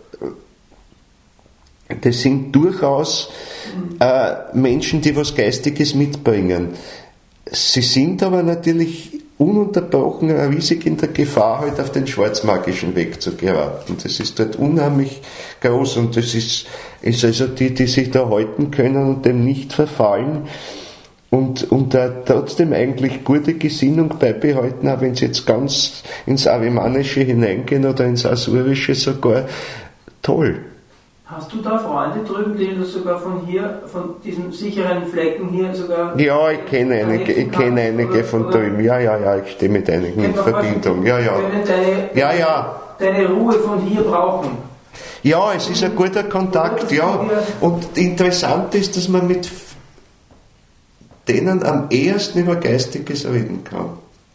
Speaker 1: das sind durchaus äh, Menschen, die was Geistiges mitbringen. Sie sind aber natürlich ununterbrochen riesig in der Gefahr, halt auf den schwarzmagischen Weg zu geraten. Das ist dort unheimlich groß und das ist, ist also die, die sich da halten können und dem nicht verfallen und, und da trotzdem eigentlich gute Gesinnung beibehalten, auch wenn sie jetzt ganz ins Arimanische hineingehen oder ins Asurische sogar, toll.
Speaker 3: Hast du da Freunde drüben, denen du sogar von hier, von diesen sicheren Flecken hier sogar...
Speaker 1: Ja, ich kenne einige, ich kenne einige oder, von oder drüben. Ja, ja, ja, ich stehe mit einigen in Verbindung. Ja, ja.
Speaker 3: Deine,
Speaker 1: ja, ja.
Speaker 3: Deine Ruhe von hier brauchen.
Speaker 1: Ja, es ist ein guter Kontakt, ja. Und interessant ist, dass man mit denen am ehesten über Geistiges reden kann.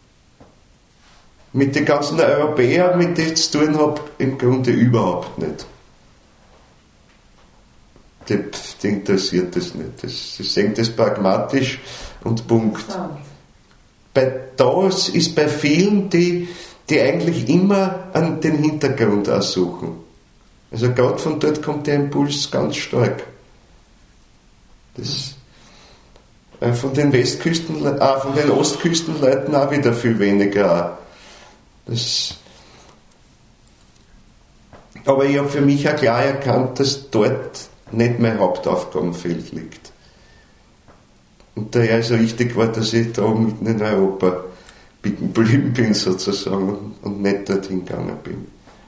Speaker 1: Mit den ganzen Europäern, mit denen ich zu tun habe, im Grunde überhaupt nicht. Die, die interessiert das nicht. Das, sie sehen das pragmatisch und Punkt. Bei das ist bei vielen, die, die eigentlich immer an den Hintergrund aussuchen. Also gerade von dort kommt der Impuls ganz stark. Das, äh, von den Westküsten, äh, von den Ostküstenleuten auch wieder viel weniger. Das, aber ich habe für mich auch klar erkannt, dass dort nicht mein Hauptaufgabenfeld liegt. Und daher ist es richtig war, dass ich da mitten in Europa geblieben bin sozusagen und nicht dorthin gegangen bin.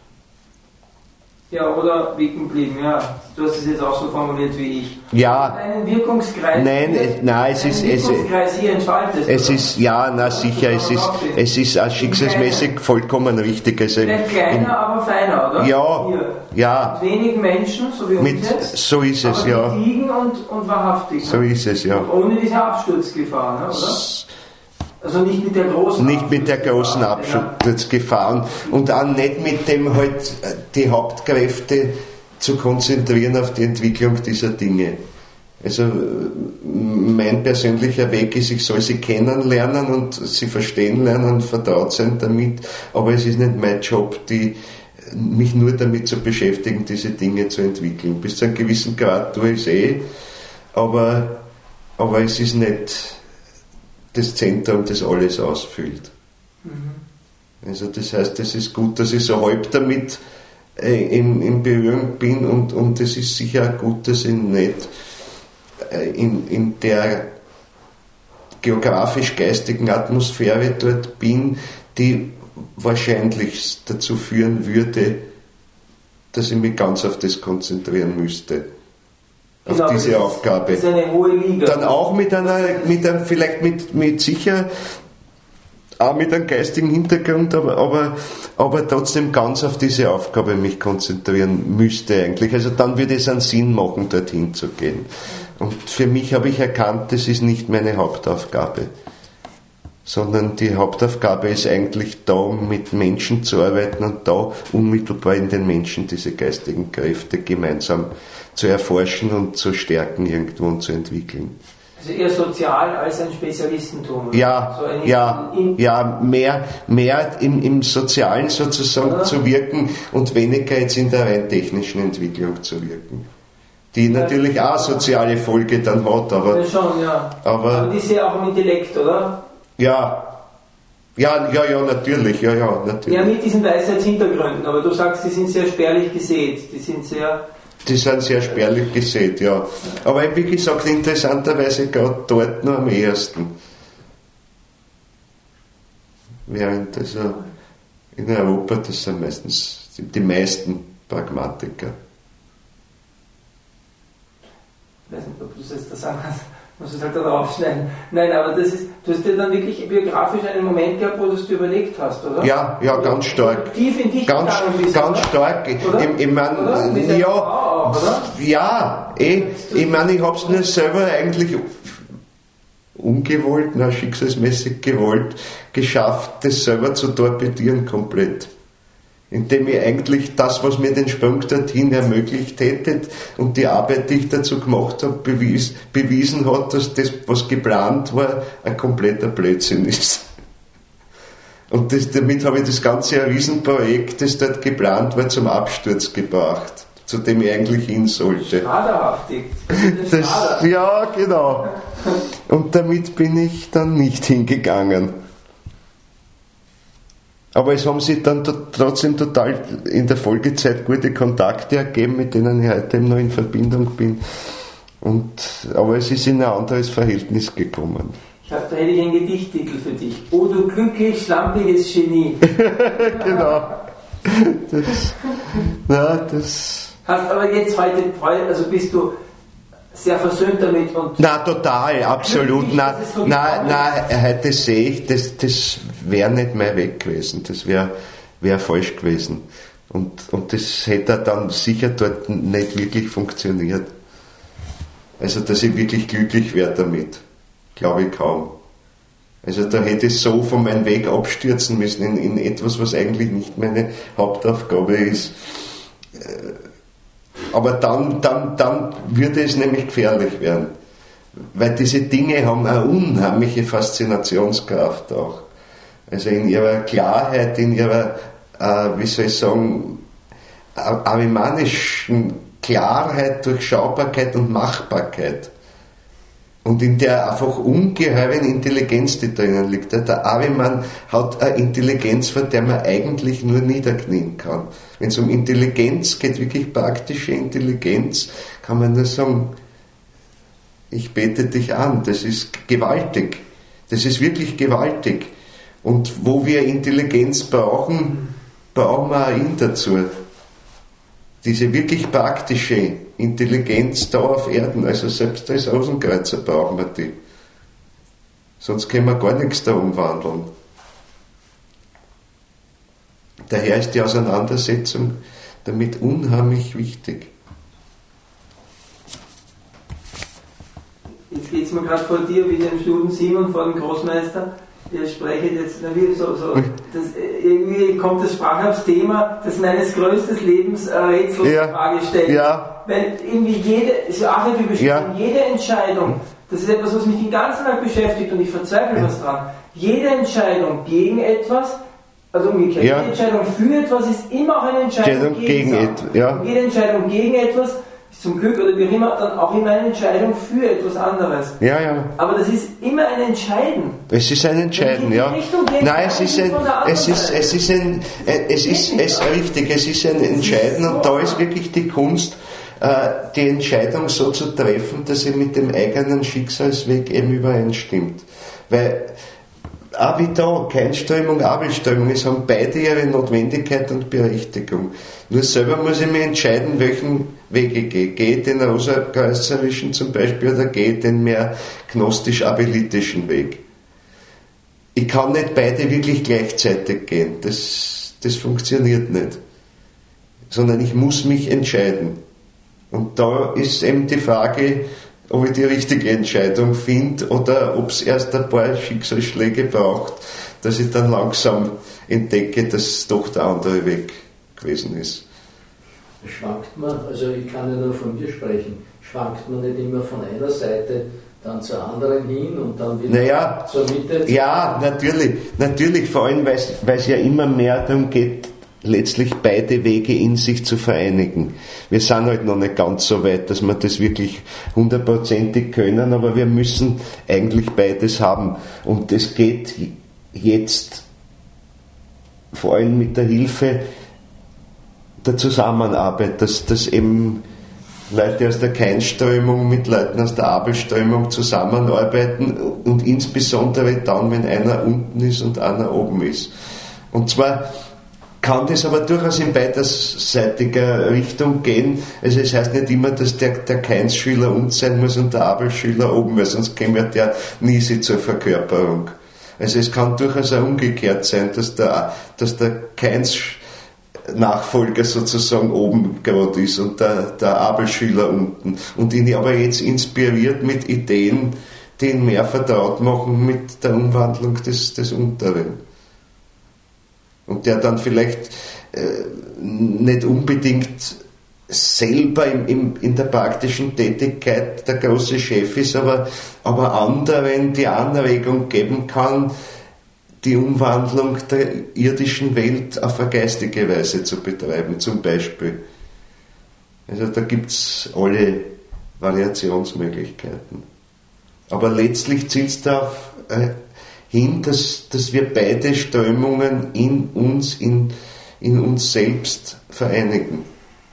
Speaker 3: Ja, oder liegen geblieben, ja. Du hast es jetzt auch so formuliert wie ich.
Speaker 1: Ja.
Speaker 3: Einen Wirkungskreis.
Speaker 1: Nein, es, nein, es ist, es,
Speaker 3: hier entfaltest,
Speaker 1: es ist, ja, na sicher, es ist, es ist auch schicksalsmäßig vollkommen richtig. Also,
Speaker 3: vielleicht kleiner, in, aber feiner, oder?
Speaker 1: Ja,
Speaker 3: hier.
Speaker 1: Ja.
Speaker 3: Mit wenig Menschen, so wie uns
Speaker 1: Mit,
Speaker 3: jetzt.
Speaker 1: So ist es,
Speaker 3: aber
Speaker 1: ja.
Speaker 3: Gediegen und, und wahrhaftig.
Speaker 1: So ist es, ja.
Speaker 3: Und ohne diese Absturzgefahr, ne, oder? Also nicht mit der großen
Speaker 1: Nicht mit der großen Absturzgefahr und auch nicht mit dem halt die Hauptkräfte zu konzentrieren auf die Entwicklung dieser Dinge. Also mein persönlicher Weg ist, ich soll sie kennenlernen und sie verstehen lernen und vertraut sein damit, aber es ist nicht mein Job, die, mich nur damit zu beschäftigen, diese Dinge zu entwickeln. Bis zu einem gewissen Grad tue ich es eh, aber, aber es ist nicht das Zentrum, das alles ausfüllt. Mhm. Also das heißt, es ist gut, dass ich so halb damit äh, in, in Berührung bin und, und es ist sicher auch gut, dass ich nicht äh, in, in der geografisch-geistigen Atmosphäre dort bin, die wahrscheinlich dazu führen würde, dass ich mich ganz auf das konzentrieren müsste. auf
Speaker 3: genau,
Speaker 1: diese
Speaker 3: das
Speaker 1: Aufgabe.
Speaker 3: Ist, das ist eine hohe Liga.
Speaker 1: Dann auch mit einer, mit einem, vielleicht mit, mit sicher, auch mit einem geistigen Hintergrund, aber, aber, aber trotzdem ganz auf diese Aufgabe mich konzentrieren müsste eigentlich. Also dann würde es einen Sinn machen, dorthin zu gehen. Und für mich habe ich erkannt, das ist nicht meine Hauptaufgabe, sondern die Hauptaufgabe ist eigentlich da, um mit Menschen zu arbeiten und da unmittelbar in den Menschen diese geistigen Kräfte gemeinsam zu erforschen und zu stärken irgendwo und zu entwickeln.
Speaker 3: Also eher sozial als ein Spezialistentum. Oder?
Speaker 1: Ja,
Speaker 3: so ein
Speaker 1: ja,
Speaker 3: in, in,
Speaker 1: ja, mehr, mehr im, im Sozialen sozusagen
Speaker 3: ja.
Speaker 1: zu wirken und weniger jetzt in der rein technischen Entwicklung zu wirken. Die natürlich auch soziale Folge dann hat, aber...
Speaker 3: Ja, schon, ja.
Speaker 1: Aber,
Speaker 3: aber die ist ja auch im Intellekt, oder?
Speaker 1: Ja, ja, ja, ja, natürlich, ja, ja, natürlich.
Speaker 3: Ja, mit diesen Weisheitshintergründen, aber du sagst, die sind sehr spärlich gesät, die sind sehr...
Speaker 1: Die sind sehr spärlich gesät, ja. Aber wie gesagt, interessanterweise gerade dort nur am ehesten. Während also in Europa, das sind meistens die meisten Pragmatiker.
Speaker 3: Ich weiß nicht, ob du es jetzt da sagen hast, musst du es halt dann aufschneiden. Nein, aber das ist, du hast dir dann wirklich biografisch einen Moment gehabt, wo du es dir überlegt hast, oder?
Speaker 1: Ja, ja, ganz stark.
Speaker 3: Tief in dich
Speaker 1: ganz,
Speaker 3: bist,
Speaker 1: ganz
Speaker 3: oder?
Speaker 1: stark.
Speaker 3: Oder?
Speaker 1: Ich, ich meine, ja,
Speaker 3: auch, oder?
Speaker 1: ja, eh, ich meine, ich habe es nur selber eigentlich ungewollt, na, schicksalsmäßig gewollt, geschafft, das selber zu torpedieren komplett. Indem ich eigentlich das, was mir den Sprung dorthin ermöglicht hätte und die Arbeit, die ich dazu gemacht habe, bewies, bewiesen hat, dass das, was geplant war, ein kompletter Blödsinn ist. Und das, damit habe ich das ganze Riesenprojekt, das dort geplant war, zum Absturz gebracht, zu dem ich eigentlich hin sollte.
Speaker 3: Schraderhaftig.
Speaker 1: Das, ja, genau. Und damit bin ich dann nicht hingegangen. Aber es haben sich dann trotzdem total in der Folgezeit gute Kontakte ergeben, mit denen ich heute noch in Verbindung bin. Und, aber es ist in ein anderes Verhältnis gekommen.
Speaker 3: Ich hab, da hätte ich einen Gedichttitel für dich. Oh du glücklich schlampiges Genie.
Speaker 1: Genau. Das, na, das...
Speaker 3: Hast aber jetzt heute Freude, also bist du sehr versöhnt damit und...
Speaker 1: Na, total, absolut. Na,
Speaker 3: so
Speaker 1: na, na, heute sehe ich, das, das wäre nicht mehr weg gewesen. Das wäre wär falsch gewesen. Und, und das hätte dann sicher dort nicht wirklich funktioniert. Also, dass ich wirklich glücklich wäre damit, glaube ich kaum. Also, da hätte ich so von meinem Weg abstürzen müssen in, in etwas, was eigentlich nicht meine Hauptaufgabe ist. Aber dann, dann, dann würde es nämlich gefährlich werden. Weil diese Dinge haben eine unheimliche Faszinationskraft auch. Also in ihrer Klarheit, in ihrer, äh, wie soll ich sagen, avimanischen Klarheit, Durchschaubarkeit und Machbarkeit. Und in der einfach ungeheuren Intelligenz, die drinnen liegt. Der Aviman hat eine Intelligenz, vor der man eigentlich nur niederknien kann. Wenn es um Intelligenz geht, wirklich praktische Intelligenz, kann man nur sagen, ich bete dich an. Das ist gewaltig. Das ist wirklich gewaltig. Und wo wir Intelligenz brauchen, brauchen wir auch ihn dazu. Diese wirklich praktische Intelligenz da auf Erden, also selbst als Rosenkreuzer brauchen wir die. Sonst können wir gar nichts da umwandeln. Daher ist die Auseinandersetzung damit unheimlich wichtig.
Speaker 3: Jetzt geht es mir gerade vor dir wie dem Studen Simon vor dem Großmeister. Ihr sprecht jetzt, na, wie so, so, das, irgendwie kommt das Sprache aufs Thema, das meines größten Lebens äh, Rätsel
Speaker 1: ja.
Speaker 3: Frage stellt.
Speaker 1: Ja.
Speaker 3: Weil irgendwie jede, Sprache für Bestimmung, ja. jede Entscheidung, das ist etwas, was mich den ganzen Tag beschäftigt und ich verzweifle ja. was dran. Jede Entscheidung gegen etwas, also umgekehrt,
Speaker 1: ja.
Speaker 3: jede Entscheidung für etwas ist immer auch eine Entscheidung gegen,
Speaker 1: gegen etwas. Ja.
Speaker 3: Jede Entscheidung gegen etwas zum Glück oder wie immer dann auch immer eine Entscheidung für etwas anderes.
Speaker 1: Ja, ja.
Speaker 3: Aber das ist immer ein Entscheiden.
Speaker 1: Es ist ein Entscheiden, ja. Nein, es ist ein, es ist, es ist ein, es ist, es ist richtig, es ist ein Entscheiden und da ist wirklich die Kunst, die Entscheidung so zu treffen, dass sie mit dem eigenen Schicksalsweg eben übereinstimmt. Weil auch wie da, Keinströmung, Abelströmung, es haben beide ihre Notwendigkeit und Berechtigung. Nur selber muss ich mich entscheiden, welchen Weg ich gehe. Gehe ich den rosa-kreuzerischen zum Beispiel oder gehe ich den mehr gnostisch-abelitischen Weg? Ich kann nicht beide wirklich gleichzeitig gehen, das, das funktioniert nicht. Sondern ich muss mich entscheiden. Und da ist eben die Frage, ob ich die richtige Entscheidung finde oder ob es erst ein paar Schicksalsschläge braucht, dass ich dann langsam entdecke, dass es doch der andere Weg gewesen ist.
Speaker 2: Schwankt man, also ich kann ja nur von mir sprechen, schwankt man nicht immer von einer Seite dann zur anderen hin und dann wieder
Speaker 1: naja,
Speaker 2: zur Mitte?
Speaker 1: Ja, natürlich, natürlich, vor allem, weil es ja immer mehr darum geht, letztlich beide Wege in sich zu vereinigen. Wir sind halt noch nicht ganz so weit, dass wir das wirklich hundertprozentig können, aber wir müssen eigentlich beides haben. Und das geht jetzt vor allem mit der Hilfe der Zusammenarbeit, dass, dass eben Leute aus der Keinströmung mit Leuten aus der Abelströmung zusammenarbeiten und insbesondere dann, wenn einer unten ist und einer oben ist. Und zwar kann das aber durchaus in beiderseitiger Richtung gehen. Also es heißt nicht immer, dass der, der Keins-Schüler unten sein muss und der Abel-Schüler oben, weil sonst käme ja der nie zur Verkörperung. Also es kann durchaus auch umgekehrt sein, dass der, dass der Keins-Nachfolger sozusagen oben gerade ist und der, der Abel-Schüler unten. Und ihn aber jetzt inspiriert mit Ideen, die ihn mehr vertraut machen mit der Umwandlung des, des Unteren. Und der dann vielleicht äh, nicht unbedingt selber im, im, in der praktischen Tätigkeit der große Chef ist, aber, aber anderen die Anregung geben kann, die Umwandlung der irdischen Welt auf eine geistige Weise zu betreiben, zum Beispiel. Also da gibt es alle Variationsmöglichkeiten. Aber letztlich zielt es darauf äh, hin, dass, dass wir beide Strömungen in uns, in, in uns selbst vereinigen.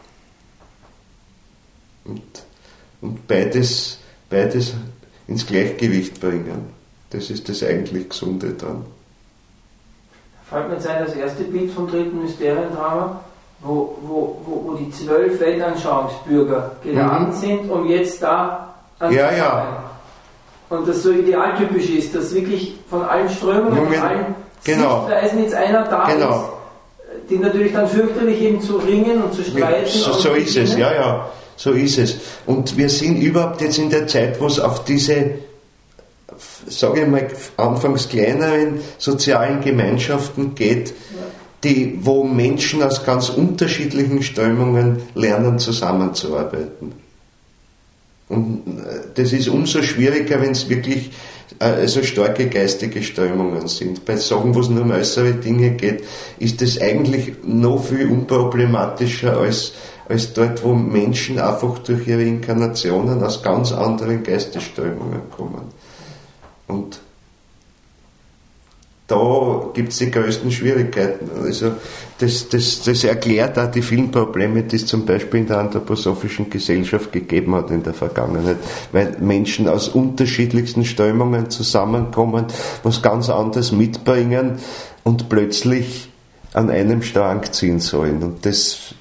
Speaker 1: Und, und beides, beides ins Gleichgewicht bringen. Das ist das eigentlich Gesunde dran.
Speaker 3: Fällt mir jetzt ein, das erste Bild vom dritten Mysteriendrama, wo, wo, wo, wo die zwölf Weltanschauungsbürger geladen mhm. sind, um jetzt da anzufangen. Ja, ja. Und das so idealtypisch ist, dass wirklich von allen Strömungen, Jungen, von allen
Speaker 1: genau.
Speaker 3: Sichtweisen jetzt einer da
Speaker 1: genau.
Speaker 3: ist, die natürlich dann fürchterlich eben zu ringen und zu streiten.
Speaker 1: So, so ist es, ja, ja, so ist es. Und wir sind überhaupt jetzt in der Zeit, wo es auf diese, sage ich mal, anfangs kleineren sozialen Gemeinschaften geht, ja. die, wo Menschen aus ganz unterschiedlichen Strömungen lernen, zusammenzuarbeiten. Und das ist umso schwieriger, wenn es wirklich äh, so starke geistige Strömungen sind. Bei Sachen, wo es nur um äußere Dinge geht, ist das eigentlich noch viel unproblematischer als, als dort, wo Menschen einfach durch ihre Inkarnationen aus ganz anderen Geistesströmungen kommen. Und da gibt es die größten Schwierigkeiten. Also das, das, das erklärt auch die vielen Probleme, die es zum Beispiel in der anthroposophischen Gesellschaft gegeben hat in der Vergangenheit, weil Menschen aus unterschiedlichsten Strömungen zusammenkommen, was ganz anderes mitbringen und plötzlich an einem Strang ziehen sollen. Und das,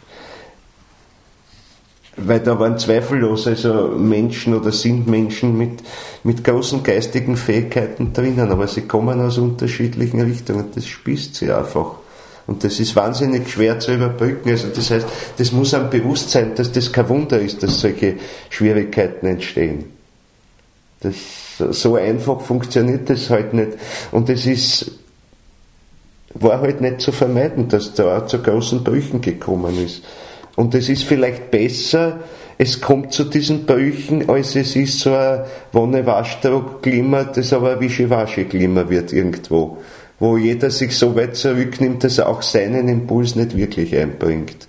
Speaker 1: weil da waren zweifellos also Menschen oder sind Menschen mit, mit großen geistigen Fähigkeiten drinnen, aber sie kommen aus unterschiedlichen Richtungen, das spießt sie einfach. Und das ist wahnsinnig schwer zu überbrücken. Also das heißt, das muss einem bewusst sein, dass das kein Wunder ist, dass solche Schwierigkeiten entstehen. Das, so einfach funktioniert das halt nicht. Und es ist, war halt nicht zu vermeiden, dass da auch zu großen Brüchen gekommen ist. Und es ist vielleicht besser, es kommt zu diesen Brüchen, als es ist so ein Wonne-Waschdruck-Klima, das aber ein Wischi-Waschi-Klima wird irgendwo. Wo jeder sich so weit zurücknimmt, dass er auch seinen Impuls nicht wirklich einbringt.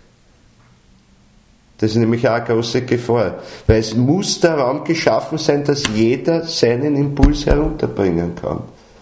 Speaker 1: Das ist nämlich auch eine große Gefahr. Weil es muss der Raum geschaffen sein, dass jeder seinen Impuls herunterbringen kann.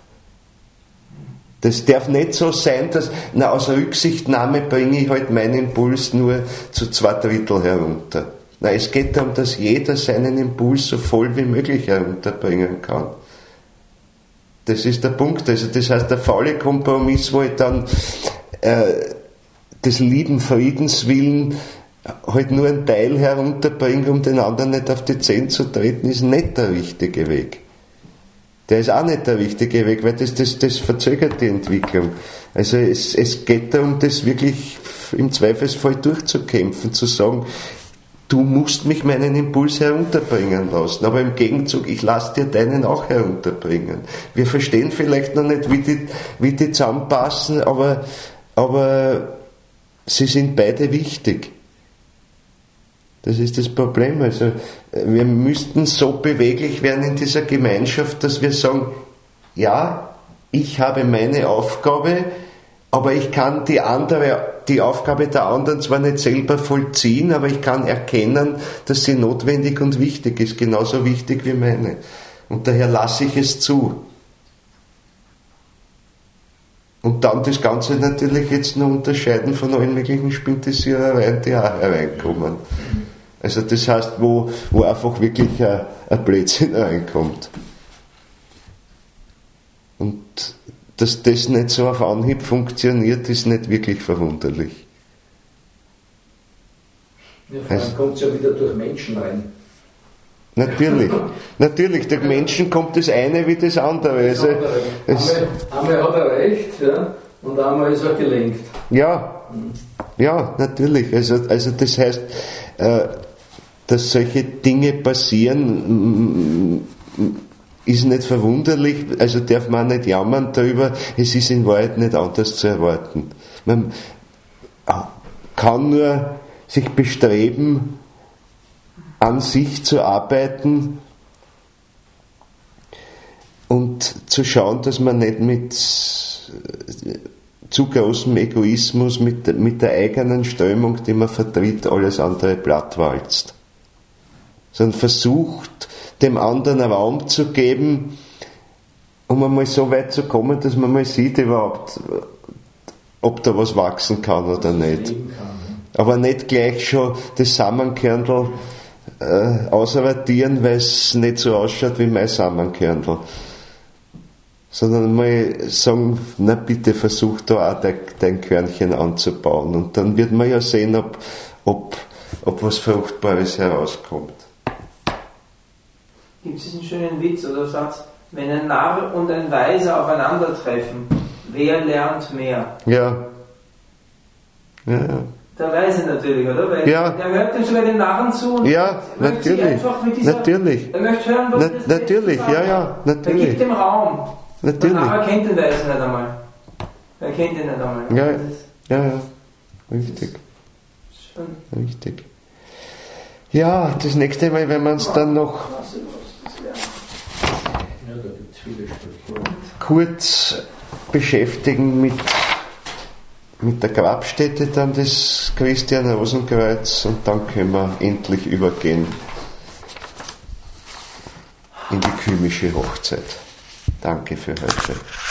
Speaker 1: Das darf nicht so sein, dass, na, aus Rücksichtnahme bringe ich halt meinen Impuls nur zu zwei Drittel herunter. Na, es geht darum, dass jeder seinen Impuls so voll wie möglich herunterbringen kann. Das ist der Punkt. Also das heißt, der faule Kompromiss, wo ich dann äh, des lieben Friedens willen halt nur einen Teil herunterbringe, um den anderen nicht auf die Zehen zu treten, ist nicht der richtige Weg. Der ist auch nicht der richtige Weg, weil das, das, das verzögert die Entwicklung. Also es, es geht darum, das wirklich im Zweifelsfall durchzukämpfen, zu sagen, du musst mich meinen Impuls herunterbringen lassen, aber im Gegenzug, ich lasse dir deinen auch herunterbringen. Wir verstehen vielleicht noch nicht, wie die, wie die zusammenpassen, aber, aber sie sind beide wichtig. Das ist das Problem. Also, wir müssten so beweglich werden in dieser Gemeinschaft, dass wir sagen, ja, ich habe meine Aufgabe, aber ich kann die andere, die Aufgabe der anderen zwar nicht selber vollziehen, aber ich kann erkennen, dass sie notwendig und wichtig ist, genauso wichtig wie meine. Und daher lasse ich es zu. Und dann das Ganze natürlich jetzt noch unterscheiden von allen möglichen Spintisierereien, die auch hereinkommen. Also das heißt, wo, wo einfach wirklich ein, ein Blödsinn reinkommt. Und dass das nicht so auf Anhieb funktioniert, ist nicht wirklich verwunderlich.
Speaker 2: Ja, vor allem also, kommt es ja wieder durch Menschen rein.
Speaker 1: Natürlich, natürlich, durch Menschen kommt das eine wie das andere. Also,
Speaker 2: das andere. Einmal, einmal hat er recht, ja, und einmal ist er gelenkt.
Speaker 1: Ja, ja, natürlich. Also, also das heißt, äh, dass solche Dinge passieren, ist nicht verwunderlich, also darf man nicht jammern darüber, es ist in Wahrheit nicht anders zu erwarten. Man kann nur sich bestreben, an sich zu arbeiten und zu schauen, dass man nicht mit zu großem Egoismus, mit, mit der eigenen Strömung, die man vertritt, alles andere plattwalzt. Sondern versucht, dem anderen Raum zu geben, um einmal so weit zu kommen, dass man mal sieht überhaupt, ob da was wachsen kann oder nicht. Aber nicht gleich schon das Samenkörnl äh, ausradieren, weil es nicht so ausschaut wie mein Samenkörnl. Sondern mal sagen, na bitte versuch da auch dein, dein Körnchen anzubauen. Und dann wird man ja sehen, ob, ob, ob was Fruchtbares herauskommt.
Speaker 3: Gibt es einen schönen Witz oder Satz, wenn ein Narr und ein Weiser aufeinandertreffen, wer lernt mehr?
Speaker 1: Ja. Ja, ja.
Speaker 3: Der Weise natürlich, oder? Weil
Speaker 1: ja.
Speaker 3: Der hört dem sogar den Narren zu und
Speaker 1: ja, natürlich.
Speaker 3: Einfach mit dieser,
Speaker 1: natürlich.
Speaker 3: Er möchte hören, was
Speaker 1: Na,
Speaker 3: das
Speaker 1: natürlich, ja, ja, natürlich.
Speaker 3: Er gibt dem Raum.
Speaker 1: Natürlich.
Speaker 3: Der Narr kennt den Weisen nicht einmal. Er kennt ihn nicht einmal.
Speaker 1: Ja, ja, ja. Richtig.
Speaker 3: Schön.
Speaker 1: Richtig. Ja, das nächste Mal, wenn wir uns dann noch kurz beschäftigen mit, mit der Grabstätte dann des Christian Rosenkreuz, und dann können wir endlich übergehen in die kymische Hochzeit. Danke für heute.